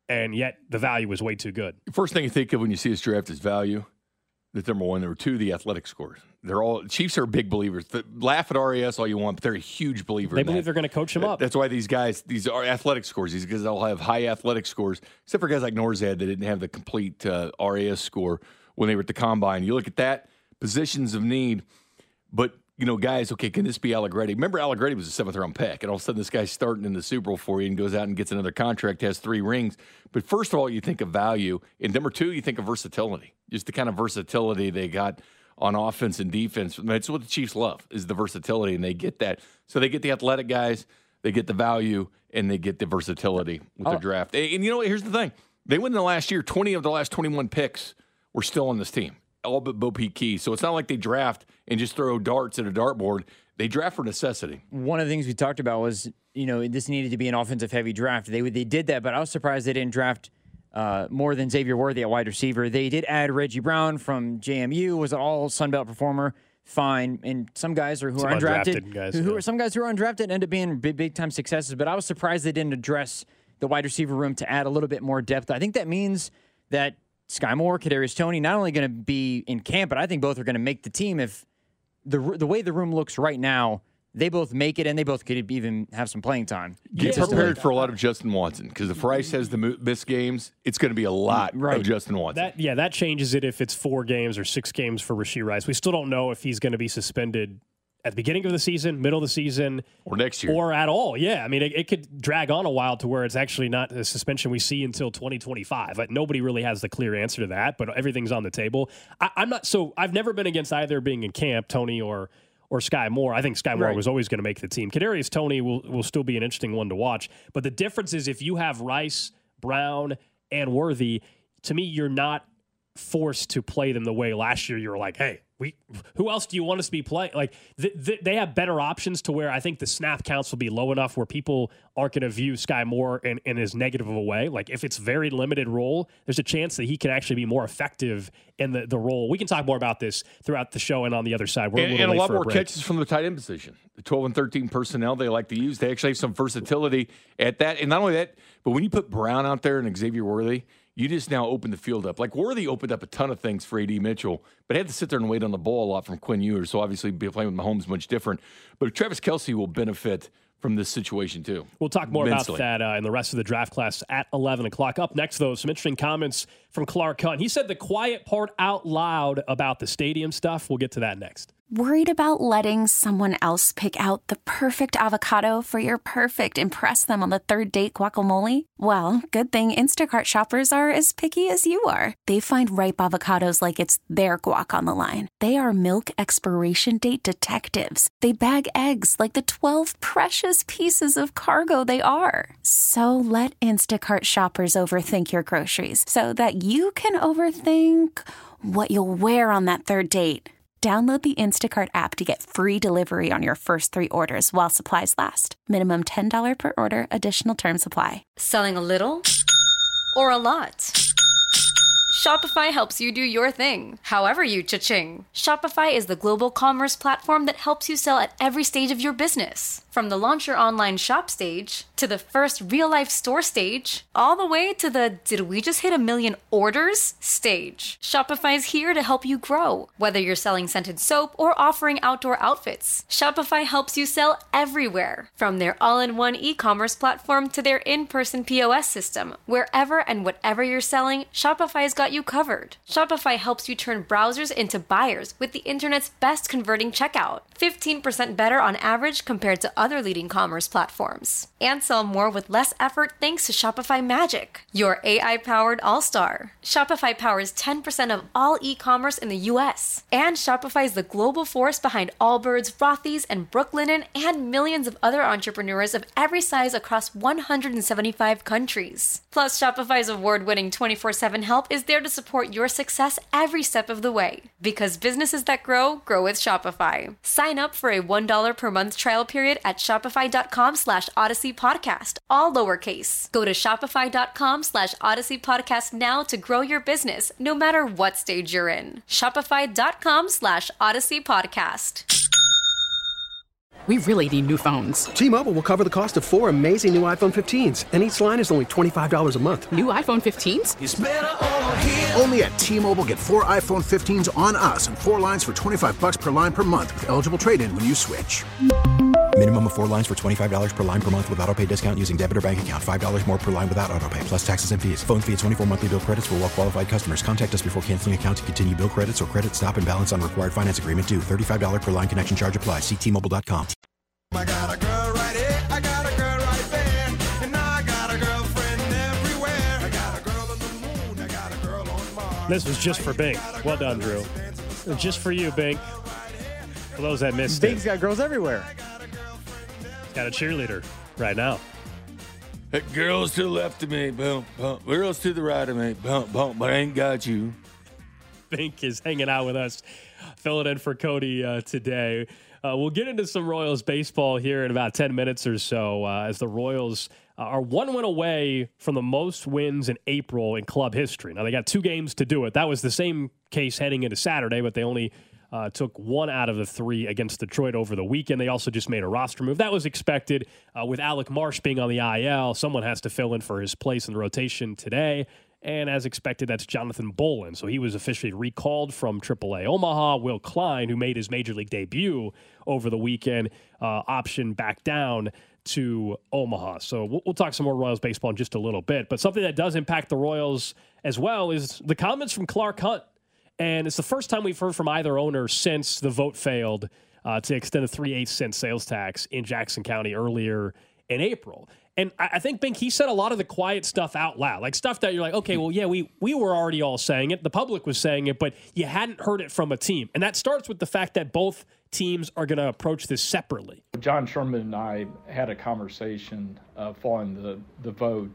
and yet the value was way too good. First thing you think of when you see this draft is value. That's number one. Number two, the athletic scores. They're all Chiefs are big believers. The, laugh at R A S all you want, but they're a huge believer. They in believe that. they're going to coach him up. That's why these guys, these are athletic scores. These guys all have high athletic scores, except for guys like Norzad that didn't have the complete uh, R A S score when they were at the combine. You look at that, positions of need, but you know, guys, okay, can this be Allegretti? Remember, Allegretti was a seventh round pick, and all of a sudden this guy's starting in the Super Bowl for you and goes out and gets another contract, has three rings. But first of all, you think of value, and number two, you think of versatility. Just the kind of versatility they got on offense and defense. That's what the Chiefs love, is the versatility, and they get that. So they get the athletic guys, they get the value, and they get the versatility with their Oh. draft. And, and you know what? Here's the thing. They went in the last year, twenty of the last twenty-one picks were still on this team, all but Bo Peep Key. So it's not like they draft and just throw darts at a dartboard. They draft for necessity. One of the things we talked about was, you know, this needed to be an offensive-heavy draft. They they did that, but I was surprised they didn't draft uh, more than Xavier Worthy at wide receiver. They did add Reggie Brown from J M U, was an all Sun Belt performer, fine. And some guys are who Some are undrafted, undrafted guys, who, who yeah. are some guys who are undrafted end up being big big time successes. But I was surprised they didn't address the wide receiver room to add a little bit more depth. I think that means that Sky Moore, Kadarius Toney, not only going to be in camp, but I think both are going to make the team if the the way the room looks right now. They both make it, and they both could even have some playing time. Get Yeah. prepared for a lot of Justin Watson, because if Rice has the mo- missed games, it's going to be a lot Right. of Justin Watson. That yeah, that changes it if it's four games or six games for Rashee Rice. We still don't know if he's going to be suspended at the beginning of the season, middle of the season, or next year, or at all. Yeah, I mean, it, it could drag on a while to where it's actually not a suspension we see until twenty twenty-five. Like, nobody really has the clear answer to that, but everything's on the table. I, I'm not so. I've never been against either being in camp, Tony or. or Sky Moore. I think Sky Moore Right. was always going to make the team. Kadarius Toney will, will still be an interesting one to watch. But the difference is if you have Rice, Brown, and Worthy, to me, you're not forced to play them the way last year you were like, hey, we, who else do you want us to be playing? Like, th- th- they have better options to where I think the snap counts will be low enough where people aren't going to view Sky Moore in, in as negative of a way. Like, if it's very limited role, there's a chance that he can actually be more effective in the, the role. We can talk more about this throughout the show and on the other side. We're and, a little and a late lot for more break. catches from the tight end position. The twelve and thirteen personnel they like to use. They actually have some versatility at that. And not only that, but when you put Brown out there and Xavier Worthy, you just now open the field up. Like, Worthy opened up a ton of things for A D Mitchell, but had to sit there and wait on the ball a lot from Quinn Ewers. So obviously, be playing with Mahomes much different. But Travis Kelce will benefit from this situation too. We'll talk more Immensely. about that uh, in the rest of the draft class at eleven o'clock. Up next, though, some interesting comments from Clark Hunt. He said the quiet part out loud about the stadium stuff. We'll get to that next. Worried about letting someone else pick out the perfect avocado for your perfect impress them on the third date guacamole? Well, good thing Instacart shoppers are as picky as you are. They find ripe avocados like it's their guac on the line. They are milk expiration date detectives. They bag eggs like the twelve precious pieces of cargo they are. So let Instacart shoppers overthink your groceries so that you can overthink what you'll wear on that third date. Download the Instacart app to get free delivery on your first three orders while supplies last. Minimum ten dollars per order. Additional terms apply. Selling a little or a lot? Shopify helps you do your thing, however you cha-ching. Shopify is the global commerce platform that helps you sell at every stage of your business. From the launch your online shop stage, to the first real-life store stage, all the way to the did we just hit a million orders stage. Shopify is here to help you grow. Whether you're selling scented soap or offering outdoor outfits, Shopify helps you sell everywhere. From their all-in-one e-commerce platform to their in-person P O S system, wherever and whatever you're selling, Shopify's got you covered. Shopify helps you turn browsers into buyers with the internet's best converting checkout. fifteen percent better on average compared to other leading commerce platforms. And sell more with less effort thanks to Shopify Magic, your A I-powered all-star. Shopify powers ten percent of all e-commerce in the U S. And Shopify is the global force behind Allbirds, Rothy's, and Brooklinen, and millions of other entrepreneurs of every size across one hundred seventy-five countries. Plus, Shopify's award-winning twenty-four seven help is there to support your success every step of the way. Because businesses that grow, grow with Shopify. Sign up for a one dollar per month trial period at shopify.com slash Odyssey Podcast, all lowercase. Go to shopify.com slash Odyssey Podcast now to grow your business, no matter what stage you're in. Shopify.com slash Odyssey Podcast. We really need new phones. T-Mobile will cover the cost of four amazing new iPhone fifteens, and each line is only twenty-five dollars a month. New iPhone fifteens? It's better over here. Only at T-Mobile, get four iPhone fifteens on us and four lines for twenty-five dollars per line per month with eligible trade-in when you switch. Minimum of four lines for twenty-five dollars per line per month with autopay discount using debit or bank account. five dollars more per line without autopay, plus taxes and fees. Phone fee at twenty-four monthly bill credits for well-qualified customers. Contact us before canceling account to continue bill credits or credit stop and balance on required finance agreement due. thirty-five dollars per line connection charge applies. See T Mobile dot com. I got a girl right here, I got a girl right there, and I got a girlfriend everywhere. I got a girl on the moon, I got a girl on Mars. This was just for Bink. Well done, Drew. Just for you, Bink. For those that missed Bink's it. got girls everywhere. Got a cheerleader right now. Hey, girls to the left of me, bump, bump. Girls to the right of me, bump, bump. But I ain't got you. Bink is hanging out with us, filling in for Cody uh, today. Uh, we'll get into some Royals baseball here in about ten minutes or so uh, as the Royals uh, are one win away from the most wins in April in club history. Now, they got two games to do it. That was the same case heading into Saturday, but they only uh, took one out of the three against Detroit over the weekend. They also just made a roster move. That was expected. Uh, with Alec Marsh being on the I L, someone has to fill in for his place in the rotation today. And as expected, that's Jonathan Bolin. So he was officially recalled from triple A Omaha. Will Klein, who made his major league debut over the weekend, uh, option back down to Omaha. So we'll, we'll talk some more Royals baseball in just a little bit. But something that does impact the Royals as well is the comments from Clark Hunt. And it's the first time we've heard from either owner since the vote failed uh, to extend a three-eighths cent sales tax in Jackson County earlier in April. And I think, Bink, he said a lot of the quiet stuff out loud, like stuff that you're like, okay, well, yeah, we we were already all saying it. The public was saying it, but you hadn't heard it from a team. And that starts with the fact that both teams are going to approach this separately. John Sherman and I had a conversation uh, following the, the vote,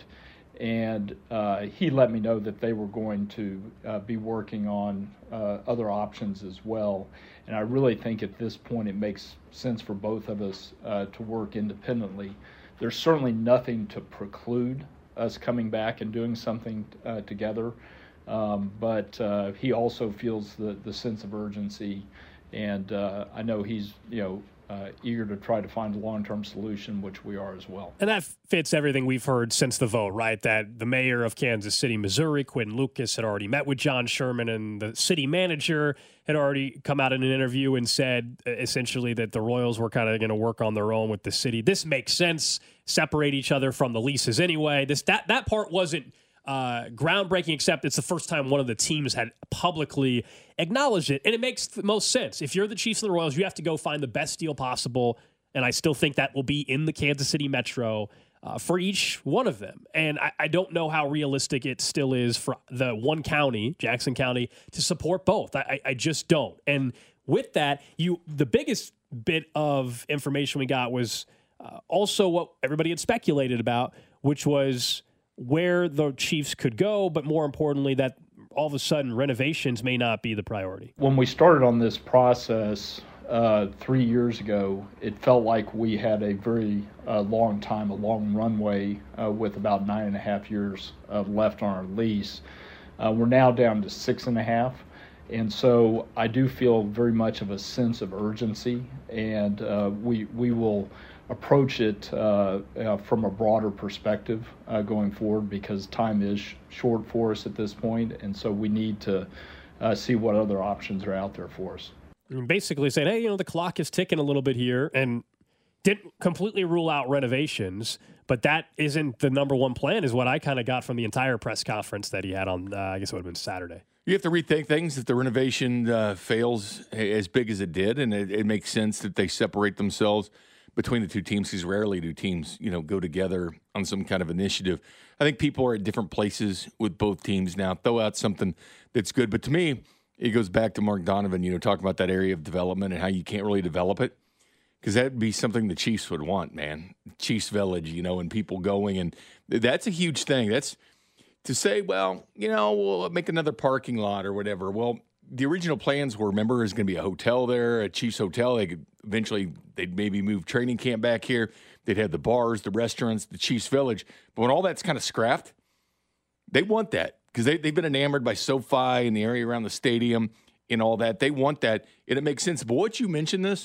and uh, he let me know that they were going to uh, be working on uh, other options as well. And I really think at this point it makes sense for both of us uh, to work independently. There's certainly nothing to preclude us coming back and doing something uh, together, um, but uh, he also feels the, the sense of urgency, and uh, I know he's you know uh, eager to try to find a long-term solution, which we are as well. And that fits everything we've heard since the vote, right? That the mayor of Kansas City, Missouri, Quinn Lucas, had already met with John Sherman, and the city manager had already come out in an interview and said essentially that the Royals were kind of going to work on their own with the city. This makes sense. Separate each other from the leases anyway. This that that part wasn't uh, groundbreaking, except it's the first time one of the teams had publicly acknowledged it, and it makes the most sense. If you're the Chiefs of the Royals, you have to go find the best deal possible, and I still think that will be in the Kansas City Metro uh, for each one of them. And I, I don't know how realistic it still is for the one county, Jackson County, to support both. I, I just don't. And with that, you the biggest bit of information we got was uh, also what everybody had speculated about, which was where the Chiefs could go, but more importantly, that all of a sudden renovations may not be the priority. When we started on this process uh, three years ago, it felt like we had a very uh, long time, a long runway uh, with about nine and a half years uh, left on our lease. Uh, we're now down to six and a half. And so I do feel very much of a sense of urgency, and uh, we we will approach it uh, uh, from a broader perspective uh, going forward, because time is sh- short for us at this point, and so we need to uh, see what other options are out there for us. Basically saying, hey, you know, the clock is ticking a little bit here, and didn't completely rule out renovations, but that isn't the number one plan, is what I kind of got from the entire press conference that he had on, uh, I guess it would have been Saturday. You have to rethink things if the renovation uh, fails as big as it did, and it, it makes sense that they separate themselves between the two teams, because rarely do teams, you know, go together on some kind of initiative. I think people are at different places with both teams now. Throw out something that's good. But to me, it goes back to Mark Donovan, you know, talking about that area of development and how you can't really develop it, because that would be something the Chiefs would want, man. Chiefs Village, you know, and people going. And that's a huge thing. That's to say, well, you know, we'll make another parking lot or whatever. Well, the original plans were, remember, is going to be a hotel there, a Chiefs hotel. They could eventually, they'd maybe move training camp back here. They'd have the bars, the restaurants, the Chiefs Village. But when all that's kind of scrapped, they want that, because they, they've been enamored by SoFi and the area around the stadium and all that. They want that, and it makes sense. But what you mentioned this,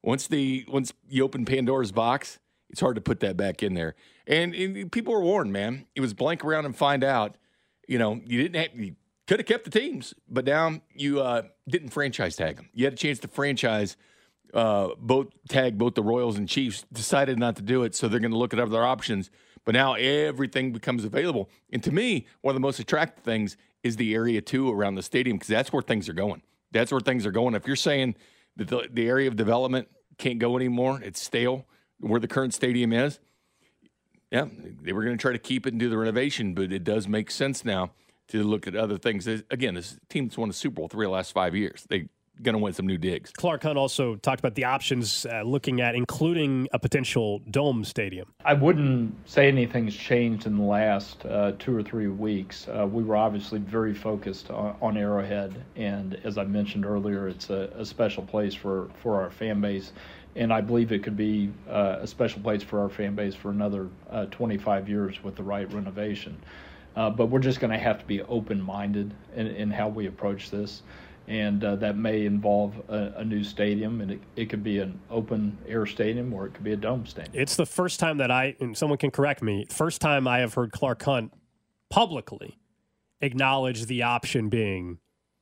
Once the once you open Pandora's box, it's hard to put that back in there. And, and people were warned, man. It was blank around and find out. You know, you didn't have, you could have kept the teams, but now you uh, didn't franchise tag them. You had a chance to franchise uh, both tag both the Royals and Chiefs. Decided not to do it, so they're going to look at other options. But now everything becomes available. And to me, one of the most attractive things is the area two around the stadium, because that's where things are going. That's where things are going. If you're saying that the, the area of development can't go anymore, it's stale, where the current stadium is, yeah, they were going to try to keep it and do the renovation, but it does make sense now to look at other things. Again, this team that's won the Super Bowl three of the last five years. They're going to win some new digs. Clark Hunt also talked about the options, uh, looking at including a potential dome stadium. I wouldn't say anything's changed in the last uh, two or three weeks. Uh, we were obviously very focused on, on Arrowhead, and as I mentioned earlier, it's a, a special place for, for our fan base. And I believe it could be uh, a special place for our fan base for another uh, twenty-five years with the right renovation. Uh, but we're just going to have to be open-minded in, in how we approach this. And uh, that may involve a, a new stadium, and it, it could be an open-air stadium or it could be a dome stadium. It's the first time that I, and someone can correct me, first time I have heard Clark Hunt publicly acknowledge the option being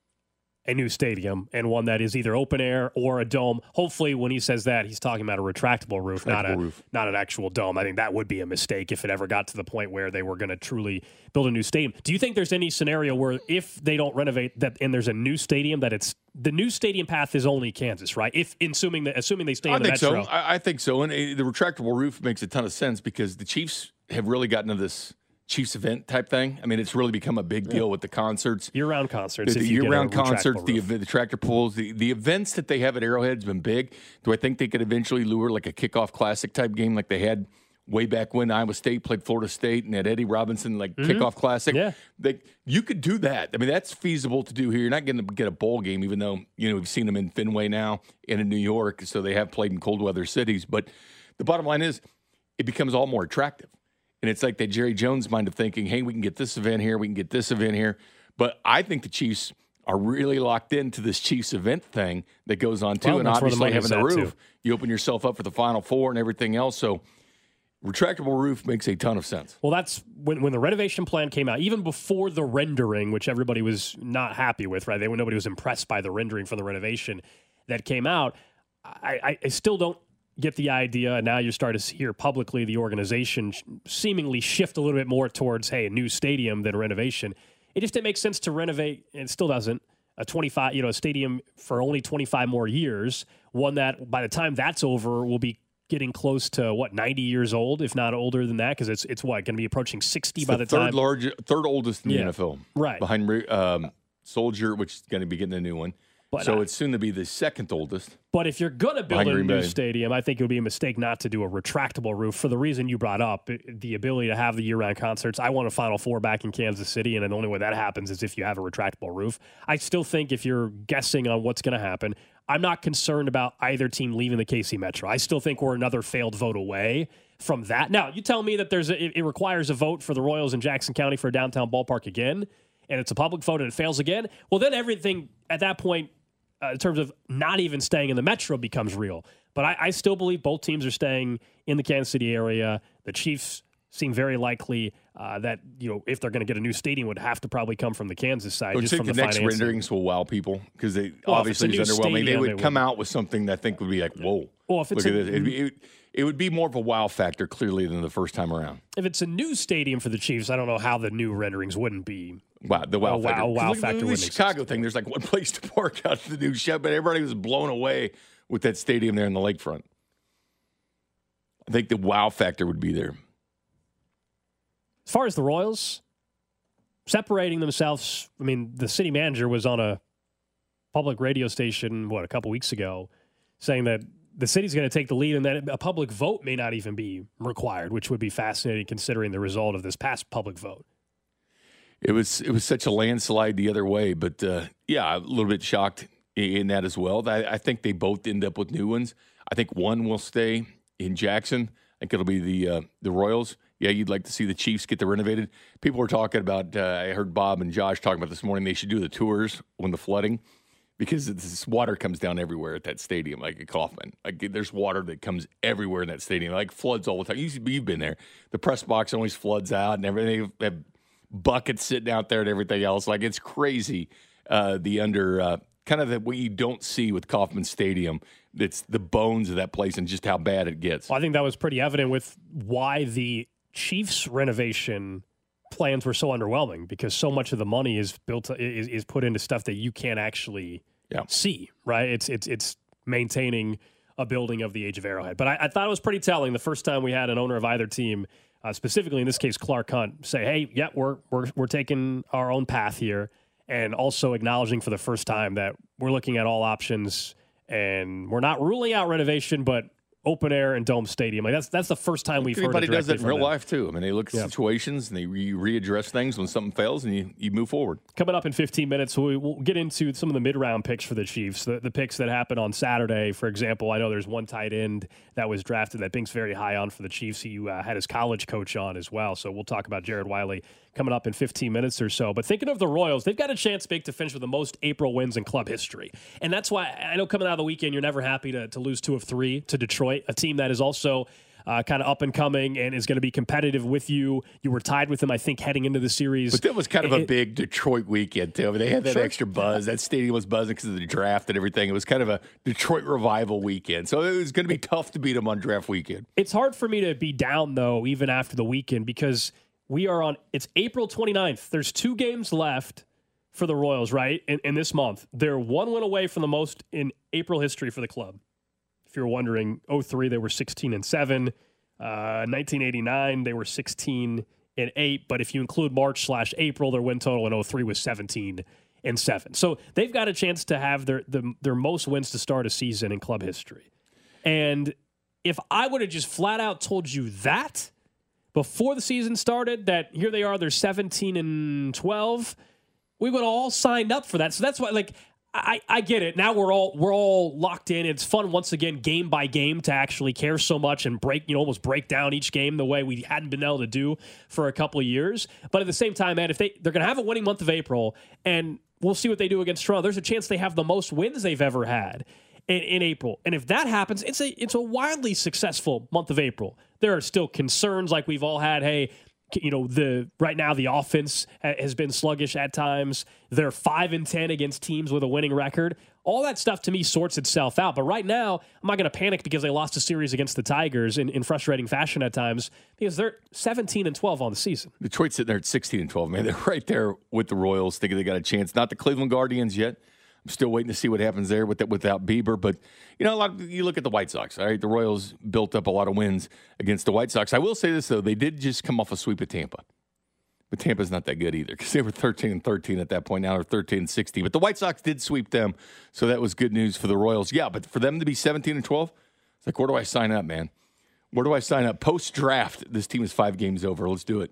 a new stadium, and one that is either open air or a dome. Hopefully, when he says that, he's talking about a retractable roof, retractable not a roof. not an actual dome. I think that would be a mistake if it ever got to the point where they were going to truly build a new stadium. Do you think there's any scenario where if they don't renovate that and there's a new stadium, that it's the new stadium path is only Kansas, right? If assuming that assuming they stay in I the think Metro. so. I, I think so. And uh, the retractable roof makes a ton of sense because the Chiefs have really gotten into this Chiefs event type thing. I mean, it's really become a big deal yeah. with the concerts. Year-round concerts. The, the year-round concerts, the, the tractor pulls, the, the events that they have at Arrowhead has been big. Do I think they could eventually lure like a kickoff classic type game like they had way back when Iowa State played Florida State and had Eddie Robinson like mm-hmm. kickoff classic? Yeah. They, you could do that. I mean, that's feasible to do here. You're not going to get a bowl game, even though, you know, we've seen them in Fenway now and in New York, so they have played in cold weather cities. But the bottom line is it becomes all more attractive. And it's like that Jerry Jones mind of thinking, hey, we can get this event here, we can get this event here. But I think the Chiefs are really locked into this Chiefs event thing that goes on, too. Well, and obviously having the roof, too. You open yourself up for the Final Four and everything else. So retractable roof makes a ton of sense. Well, that's when when the renovation plan came out, even before the rendering, which everybody was not happy with, right? They, nobody was impressed by the rendering for the renovation that came out. I, I, I still don't get the idea, and now you're starting to hear publicly the organization seemingly shift a little bit more towards, hey, a new stadium than a renovation. It just didn't make sense to renovate, and it still doesn't, a twenty-five, you know, a stadium for only twenty-five more years, one that by the time that's over will be getting close to, what, ninety years old, if not older than that, because it's, it's what, going to be approaching sixty it's by the, the third time. Large, third oldest in yeah. the N F L. Right. Behind um, Soldier, which is going to be getting a new one. But so I, it's soon to be the second oldest. But if you're going to build a Green new Bay. stadium, I think it would be a mistake not to do a retractable roof for the reason you brought up, the ability to have the year-round concerts. I want a Final Four back in Kansas City, and the only way that happens is if you have a retractable roof. I still think if you're guessing on what's going to happen, I'm not concerned about either team leaving the K C Metro. I still think we're another failed vote away from that. Now, you tell me that there's a, it, it requires a vote for the Royals in Jackson County for a downtown ballpark again, and it's a public vote and it fails again, well, then everything at that point, Uh, in terms of not even staying in the Metro, becomes real. But I, I still believe both teams are staying in the Kansas City area. The Chiefs seem very likely uh, that, you know, if they're going to get a new stadium, would have to probably come from the Kansas side. Don't just you from think the the next financing. renderings will wow people? Because they well, obviously it's underwhelming. Stadium, they would they come would. out with something that I think would be like, whoa. Well, if it's look a, at this. It'd be, it, it would be more of a wow factor, clearly, than the first time around. If it's a new stadium for the Chiefs, I don't know how the new renderings wouldn't be. Wow, the wow a factor. Wow, wow look, factor. Look, the Chicago thing, there's like one place to park out to the new shop, but everybody was blown away with that stadium there in the lakefront. I think the wow factor would be there. As far as the Royals, separating themselves, I mean, the city manager was on a public radio station, what, a couple weeks ago, saying that the city's going to take the lead and that a public vote may not even be required, which would be fascinating considering the result of this past public vote. It was it was such a landslide the other way, but uh, yeah, a little bit shocked in that as well. I, I think they both end up with new ones. I think one will stay in Jackson. I think it'll be the uh, the Royals. Yeah, you'd like to see the Chiefs get the renovated. People were talking about, uh, I heard Bob and Josh talking about this morning, they should do the tours when the flooding. because this water comes down everywhere at that stadium, like at Kauffman. Like there's water that comes everywhere in that stadium, like floods all the time. You, you've been there. The press box always floods out and everything. They have buckets sitting out there and everything else. Like it's crazy. Uh, the under uh, kind of the, what you don't see with Kauffman Stadium. It's the bones of that place and just how bad it gets. Well, I think that was pretty evident with why the Chiefs renovation plans were so underwhelming, because so much of the money is built is, is put into stuff that you can't actually yeah. see, right? It's it's it's maintaining a building of the age of Arrowhead. But I, I thought it was pretty telling the first time we had an owner of either team, uh, specifically in this case Clark Hunt, say, "Hey, yeah, we're we're we're taking our own path here," and also acknowledging for the first time that we're looking at all options and we're not ruling out renovation, but open air and dome stadium. Like that's that's the first time we've Everybody heard it does that in real them. life too. I mean, they look at yeah. situations and they re- readdress things when something fails, and you, you move forward. Coming up in fifteen minutes, we, we'll get into some of the mid-round picks for the Chiefs. The, the picks that happened on Saturday, for example. I know there's one tight end that was drafted that Bink's very high on for the Chiefs. He uh, had his college coach on as well. So we'll talk about Jared Wiley coming up in fifteen minutes or so. But thinking of the Royals, they've got a chance, Bink, to finish with the most April wins in club history. And that's why I know coming out of the weekend, you're never happy to, to lose two of three to Detroit, a team that is also uh, kind of up and coming and is going to be competitive with you. You were tied with them, I think, heading into the series. But that was kind of a it, big Detroit weekend, too. I mean, they had that sure. extra buzz. That stadium was buzzing because of the draft and everything. It was kind of a Detroit revival weekend. So it was going to be tough to beat them on draft weekend. It's hard for me to be down, though, even after the weekend, because we are on, it's April twenty-ninth. There's two games left for the Royals, right, in, in this month. They're one win away from the most in April history for the club. If you're wondering, oh three, they were sixteen and seven. Uh, nineteen eighty-nine, they were sixteen and eight. But if you include March slash April, their win total in oh three was seventeen and seven. So they've got a chance to have their the, their most wins to start a season in club history. And if I would have just flat out told you that before the season started, that here they are, they're seventeen and twelve, we would have all signed up for that. So that's why, like, I, I get it. Now we're all we're all locked in. It's fun once again, game by game, to actually care so much and break, you know, almost break down each game the way we hadn't been able to do for a couple of years. But at the same time, man, if they they're gonna have a winning month of April, and we'll see what they do against Toronto, there's a chance they have the most wins they've ever had in, in April. And if that happens, it's a it's a wildly successful month of April. There are still concerns like we've all had. Hey, you know, the right now the offense has been sluggish at times. They're five and ten against teams with a winning record. All that stuff to me sorts itself out. But right now, I'm not going to panic because they lost a series against the Tigers in, in frustrating fashion at times, because they're seventeen and twelve on the season. Detroit's sitting there at sixteen and twelve, man. They're right there with the Royals, thinking they got a chance. Not the Cleveland Guardians yet. I'm still waiting to see what happens there with that, without Bieber. But, you know, a lot of, you look at the White Sox, all right? The Royals built up a lot of wins against the White Sox. I will say this, though. They did just come off a sweep at Tampa. But Tampa's not that good either, because they were thirteen and thirteen at that point. Now they're thirteen and sixteen. But the White Sox did sweep them, so that was good news for the Royals. Yeah, but for them to be seventeen and twelve, it's like, where do I sign up, man? Where do I sign up? Post-draft, this team is five games over. Let's do it.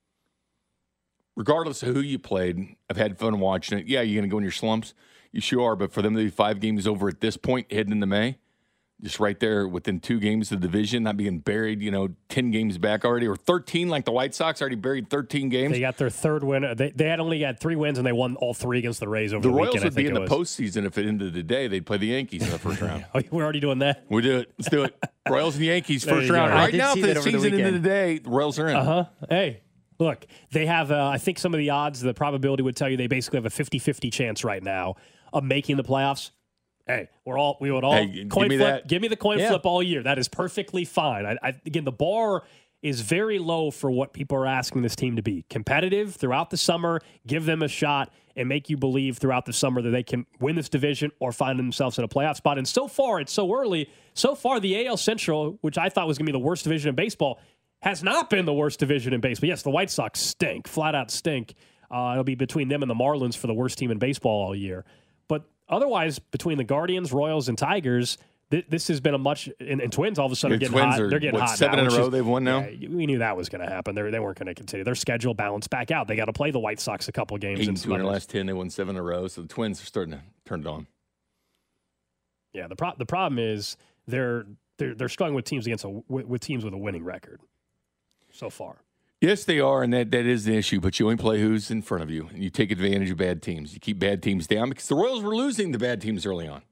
Regardless of who you played, I've had fun watching it. Yeah, you're going to go in your slumps. You sure are, but for them to be five games over at this point, heading into May, just right there within two games of the division, not being buried, you know, ten games back already, or thirteen like the White Sox, already buried thirteen games. They got their third win. They, they had only had three wins, and they won all three against the Rays over the, the Royals weekend. would be in the was. postseason if at the end of the day they'd play the Yankees in the first round. Oh, we're already doing that? We do it. Let's do it. Royals and Yankees, There first you go. round. I Right did now, see for that the over the season, end of the weekend. day, the Royals are in. Uh-huh. Hey, look, they have, uh, I think some of the odds, the probability would tell you they basically have a fifty-fifty chance right now of making the playoffs. Hey, we're all we would all Hey, coin give me flip. that. Give me the coin Yeah. flip all year. That is perfectly fine. I, I, again, the bar is very low for what people are asking this team to be. Competitive throughout the summer, give them a shot, and make you believe throughout the summer that they can win this division or find themselves in a playoff spot. And so far, it's so early. So far, the A L Central, which I thought was going to be the worst division in baseball, has not been the worst division in baseball. Yes, the White Sox stink, flat out stink. Uh, it'll be between them and the Marlins for the worst team in baseball all year. But otherwise, between the Guardians, Royals, and Tigers, th- this has been a much and, and Twins all of a sudden are The getting Twins hot. are, They're getting what, hot seven now, in a which row is- they've won now? Yeah, we knew that was going to happen. They they weren't going to continue. Their schedule balanced back out. They got to play the White Sox a couple of games. Eight in and some two in their others. last ten. They won seven in a row. So the Twins are starting to turn it on. Yeah, the pro- the problem is they're they're they're struggling with teams against a with, with teams with a winning record so far. Yes, they are, and that, that is the issue. But you only play who's in front of you, and you take advantage of bad teams. You keep bad teams down because the Royals were losing the bad teams early on.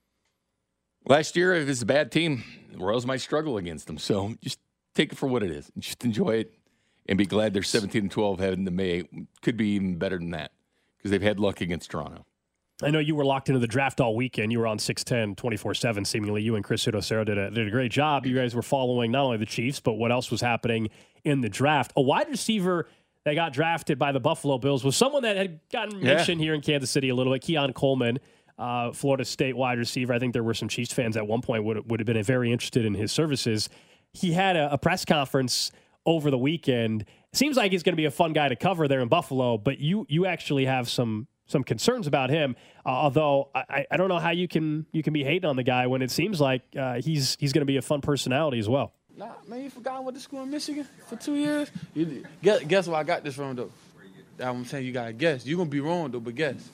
Last year, if it's a bad team, the Royals might struggle against them. So just take it for what it is. Just enjoy it and be glad they're seventeen and twelve heading to May. Could be even better than that because they've had luck against Toronto. I know you were locked into the draft all weekend. You were on six ten, twenty-four seven, seemingly. You and Chris Sudosero did a, did a great job. You guys were following not only the Chiefs, but what else was happening in the draft. A wide receiver that got drafted by the Buffalo Bills was someone that had gotten Yeah. mentioned here in Kansas City a little bit, Keon Coleman. Uh, Florida State wide receiver. I think there were some Chiefs fans at one point would would have been very interested in his services. He had a, a press conference over the weekend. Seems like he's going to be a fun guy to cover there in Buffalo, but you you actually have some some concerns about him. Uh, although I, I don't know how you can you can be hating on the guy when it seems like uh, he's he's going to be a fun personality as well. Nah, man, you forgot I went to school in Michigan for two years? You, guess, guess where I got this from, though? I'm saying you got to guess. You're going to be wrong, though, but guess.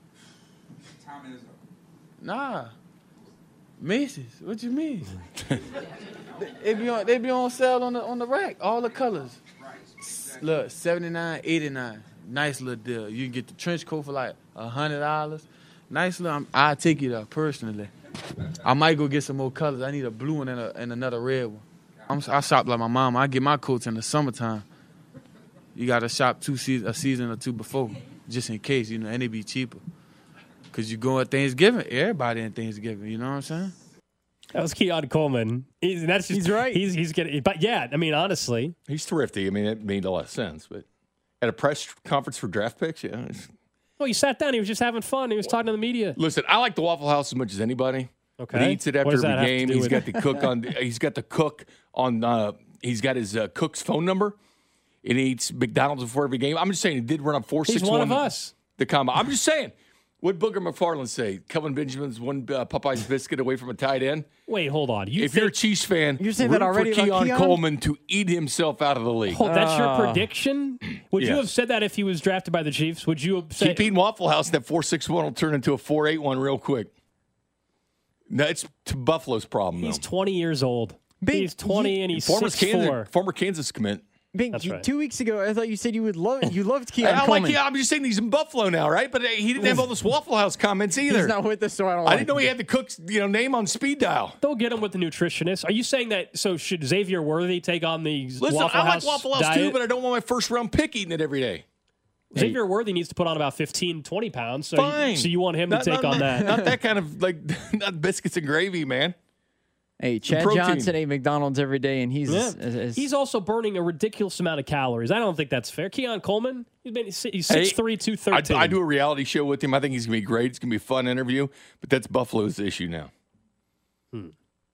Time is up. Nah. Macy's. What you mean? they, they be on they be on sale on the on the rack, all the colors. Right. Look, seventy-nine, eighty-nine. Nice little deal. You can get the trench coat for like a hundred dollars. Nice little. I'll take you there personally. I might go get some more colors. I need a blue one and, a, and another red one. I'm, I shop like my mom. I get my coats in the summertime. You got to shop two seasons, a season or two before, just in case, you know, and they be cheaper. Because you go at Thanksgiving, everybody in Thanksgiving, you know what I'm saying? That was Keon Coleman. He's, that's just, He's right. He's he's getting, but yeah, I mean, honestly, He's thrifty. I mean, it made a lot of sense. But at a press conference for draft picks, yeah. it's- well, he sat down. He was just having fun. He was talking to the media. Listen, I like the Waffle House as much as anybody. Okay. But he eats it What after does that every have to game. do He's with got it? the cook on. He's got the cook on. Uh, he's got his uh, cook's phone number. And he eats McDonald's before every game. I'm just saying he did run up four He's six one one. of us. The combo. I'm just saying. What Booger McFarland say? Kelvin Benjamin's one uh, Popeye's biscuit away from a tight end. Wait, hold on. You if think, you're a Chiefs fan, You're saying root that already for about Keon Keon? Coleman to eat himself out of the league. hold, that's your Uh, prediction? Would you yes. have said that if he was drafted by the Chiefs? Would you have said Keep eating Waffle House, and that four six one will turn into a four eight one real quick. No, it's to Buffalo's problem, he's though. twenty years old? Big- he's twenty and he's former six Kansas, four. former Kansas commit. Bing, That's you- right. Two weeks ago, I thought you said you would love you loved Keon I Coleman. like, yeah, I'm just saying he's in Buffalo now, right? But uh, he didn't have all this Waffle House comments either. He's not with us, so I don't. I like didn't know him. he had the cook's you know name on speed dial. They'll get him with the nutritionist. Are you saying that? So should Xavier Worthy take on the Listen, Waffle I like House Waffle House diet? too, but I don't want my first round pick eating it every day. Xavier Worthy needs to put on about fifteen, twenty pounds. So Fine. You, so you want him Not- to take not- on that? Not that kind of like not biscuits and gravy, man. Hey, Chad protein. Johnson ate McDonald's every day, and he's Yeah. as- as- He's also burning a ridiculous amount of calories. I don't think that's fair. Keon Coleman, he's been he's six three, two I, thirteen. I do a reality show with him. I think he's gonna be great. It's gonna be a fun interview. But that's Buffalo's issue now. Hmm.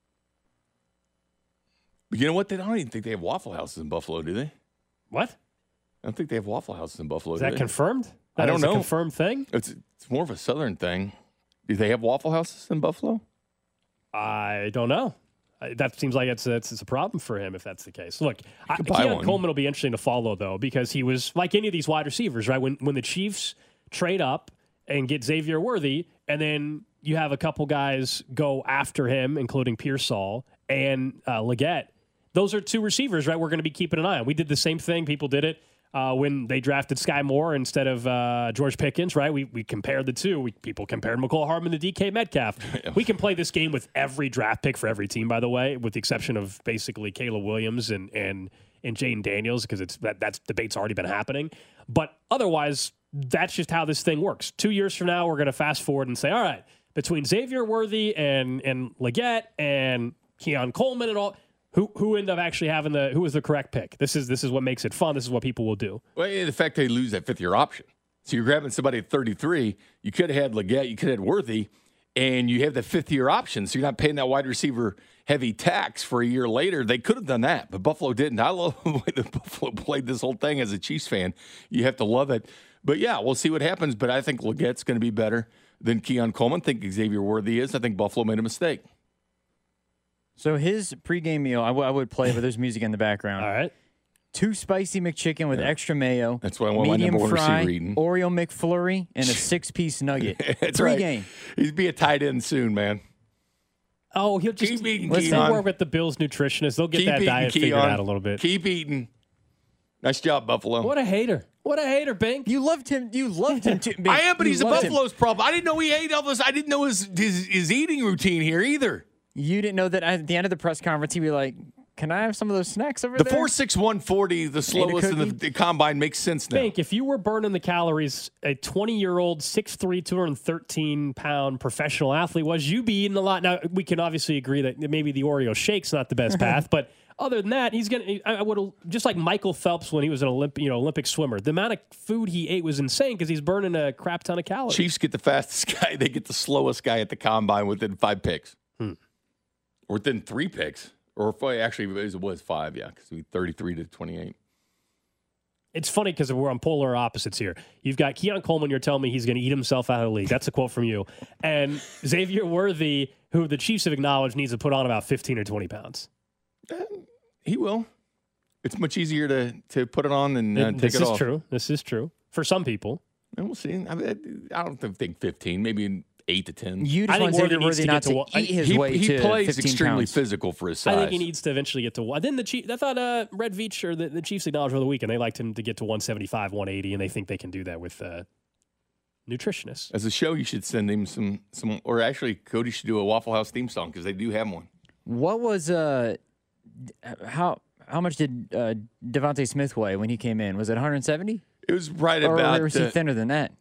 But you know what? They don't even think they have Waffle Houses in Buffalo, do they? What? I don't think they have Waffle Houses in Buffalo. Is do that they? confirmed? I That don't is a know. confirmed thing? It's it's more of a Southern thing. Do they have Waffle Houses in Buffalo? I don't know. Uh, That seems like it's a, it's, it's a problem for him if that's the case. Look, I, could buy Keon one. Coleman will be interesting to follow, though, because he was like any of these wide receivers, right? When when the Chiefs trade up and get Xavier Worthy, and then you have a couple guys go after him, including Pearsall and uh, Leggett. Those are two receivers, right? We're going to be keeping an eye on. We did the same thing. People did it uh, when they drafted Sky Moore instead of uh, George Pickens, right? We we compared the two. We, people compared McCall Hardman to D K Metcalf. We can play this game with every draft pick for every team, by the way, with the exception of basically Caleb Williams and and and Jaden Daniels, because it's that that's debate's already been happening. But otherwise, that's just how this thing works. Two years from now, we're going to fast forward and say, all right, between Xavier Worthy and and Leggett and Keon Coleman and all. Who who ended up actually having the who was the correct pick? This is this is what makes it fun. This is what people will do. Well, yeah, the fact they lose that fifth year option. So you're grabbing somebody at thirty-three. You could have had Leggett, you could have had Worthy, and you have the fifth year option. So you're not paying that wide receiver heavy tax for a year later. They could have done that, but Buffalo didn't. I love the way that Buffalo played this whole thing as a Chiefs fan. You have to love it. But yeah, we'll see what happens. But I think Leggett's going to be better than Keon Coleman. I think Xavier Worthy is. I think Buffalo made a mistake. So his pregame meal, I, w- I would play, but there's music in the background. All right. Two spicy McChicken with Yeah. extra mayo. That's what I want my medium number one fry, receiver eating. Oreo McFlurry, and a six-piece nugget. That's Pregame. right. He'd be a tight end soon, man. Oh, he'll just Keep eating, let's Keon. work with the Bills nutritionist. They'll get Keep that eating, diet figured Keon. out a little bit. Keep eating. Nice job, Buffalo. What a hater. What a hater, Bink. You loved him. You loved him too. I am, but You he's a loved him. Buffalo's problem. I didn't know he ate all this. I didn't know his, his his eating routine here either. You didn't know that at the end of the press conference, he'd be like, "Can I have some of those snacks over The there?" four six one forty, the slowest in the, the combine, makes sense now. Bink, if you were burning the calories a twenty-year-old, six three, two hundred thirteen pound professional athlete was, you'd be eating a lot. Now, we can obviously agree that maybe the Oreo shake's not the best path, but other than that, he's going to, I would have, just like Michael Phelps when he was an Olympic, you know, Olympic swimmer, the amount of food he ate was insane because he's burning a crap ton of calories. Chiefs get the fastest guy. They get the slowest guy at the combine within five picks. Hmm. Or within three picks. Or five, actually, it was five, yeah, because we thirty-three to twenty-eight. It's funny because we're on polar opposites here. You've got Keon Coleman, you're telling me he's going to eat himself out of the league. That's a quote from you. And Xavier Worthy, who the Chiefs have acknowledged needs to put on about fifteen or twenty pounds. He will. It's much easier to, to put it on than uh, take this it is off. true. This is true. For some people. And we'll see. I, mean, I don't think fifteen, maybe eight to ten. You just I want think Xavier Worthy needs Worthy to not get to to one- eat his he, way he to plays fifteen extremely pounds. physical for his size. I think he needs to eventually get to one. Then the Chief, I thought uh, Red Veach or the, the Chiefs acknowledged over the weekend they liked him to get to one seventy-five, one eighty, and they think they can do that with uh, nutritionists. As a show, you should send him some, some, or actually, Cody should do a Waffle House theme song because they do have one. What was uh, how how much did uh, Devontae Smith weigh when he came in? Was it one seventy? It was right or about. was he uh, thinner than that?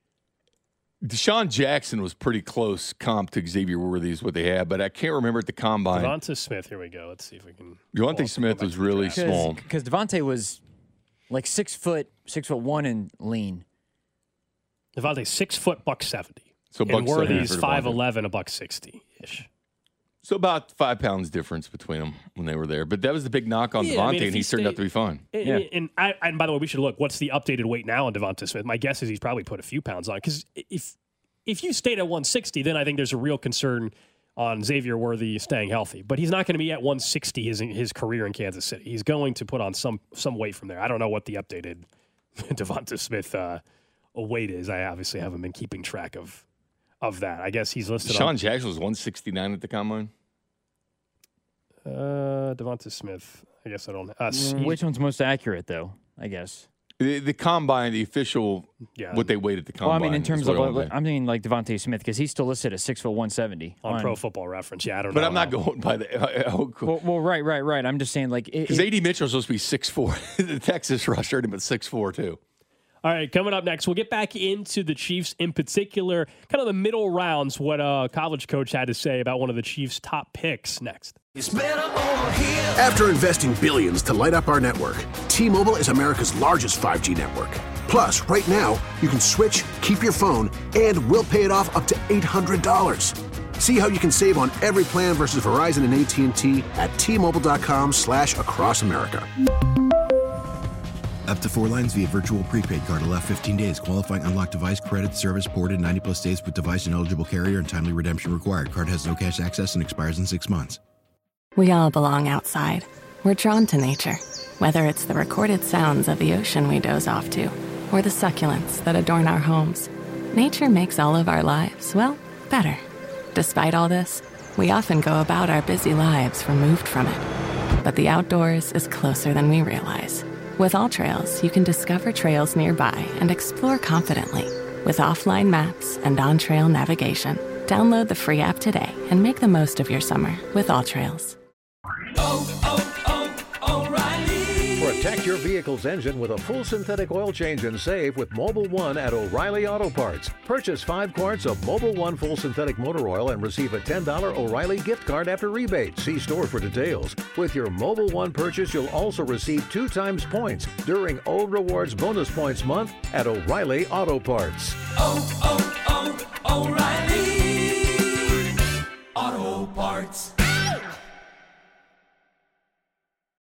Deshaun Jackson was pretty close comp to Xavier Worthy is what they had, but I can't remember at the combine. Devonta Smith, here we go. Let's see if we can. Devontae Smith was really small. Because Devontae was like six foot, six foot one and lean. Devontae, six foot, buck seventy. So buck and Worthy's seventy for five Devontae. eleven, a buck sixty ish. So about five pounds difference between them when they were there. But that was the big knock on Yeah, Devontae, I mean, if and he he turned out stayed- to be fine. And, yeah. and, I, and by the way, we should look. What's the updated weight now on Devonta Smith? My guess is he's probably put a few pounds on. Because if if you stayed at one sixty, then I think there's a real concern on Xavier Worthy staying healthy. But he's not going to be at one sixty his his career in Kansas City. He's going to put on some some weight from there. I don't know what the updated Devonta Smith uh, weight is. I obviously haven't been keeping track of of that. I guess he's listed. Deshaun on, Jackson was one sixty-nine at the combine. Uh, Devonta Smith. I guess I don't. Uh, Mm, Which one's most accurate, though? I guess. The, the combine, the official, Yeah. what they weighed at the Well, I combine. mean, in is terms what of, I like, wanna say. I'm thinking like Devontae Smith because he's still listed at six foot one seventy on Pro Football Reference. Yeah, I don't But know. I'm not how- going by the. Oh, Well, well, right, right, right. I'm just saying, like, it, Because it- A D Mitchell's supposed to be six four. The Texas rusher him at six four, too. All right, coming up next, we'll get back into the Chiefs in particular, kind of the middle rounds, what a college coach had to say about one of the Chiefs' top picks next. After investing billions to light up our network, T-Mobile is America's largest five G network. Plus, right now, you can switch, keep your phone, and we'll pay it off up to eight hundred dollars. See how you can save on every plan versus Verizon and A T and T at T-Mobile.com slash across America. Up to four lines via virtual prepaid card. Allow fifteen days. Qualifying unlocked device credit service ported ninety plus days with device and eligible carrier and timely redemption required. Card has no cash access and expires in six months. We all belong outside. We're drawn to nature, whether it's the recorded sounds of the ocean we doze off to, or the succulents that adorn our homes. Nature makes all of our lives, well, better. Despite all this, we often go about our busy lives removed from it. But the outdoors is closer than we realize. With AllTrails, you can discover trails nearby and explore confidently. With offline maps and on-trail navigation, download the free app today and make the most of your summer with AllTrails. Protect your vehicle's engine with a full synthetic oil change and save with Mobile One at O'Reilly Auto Parts. Purchase five quarts of Mobile One full synthetic motor oil and receive a ten dollars O'Reilly gift card after rebate. See store for details. With your Mobile One purchase, you'll also receive two times points during O Rewards Bonus Points Month at O'Reilly Auto Parts. Oh, oh, oh, O'Reilly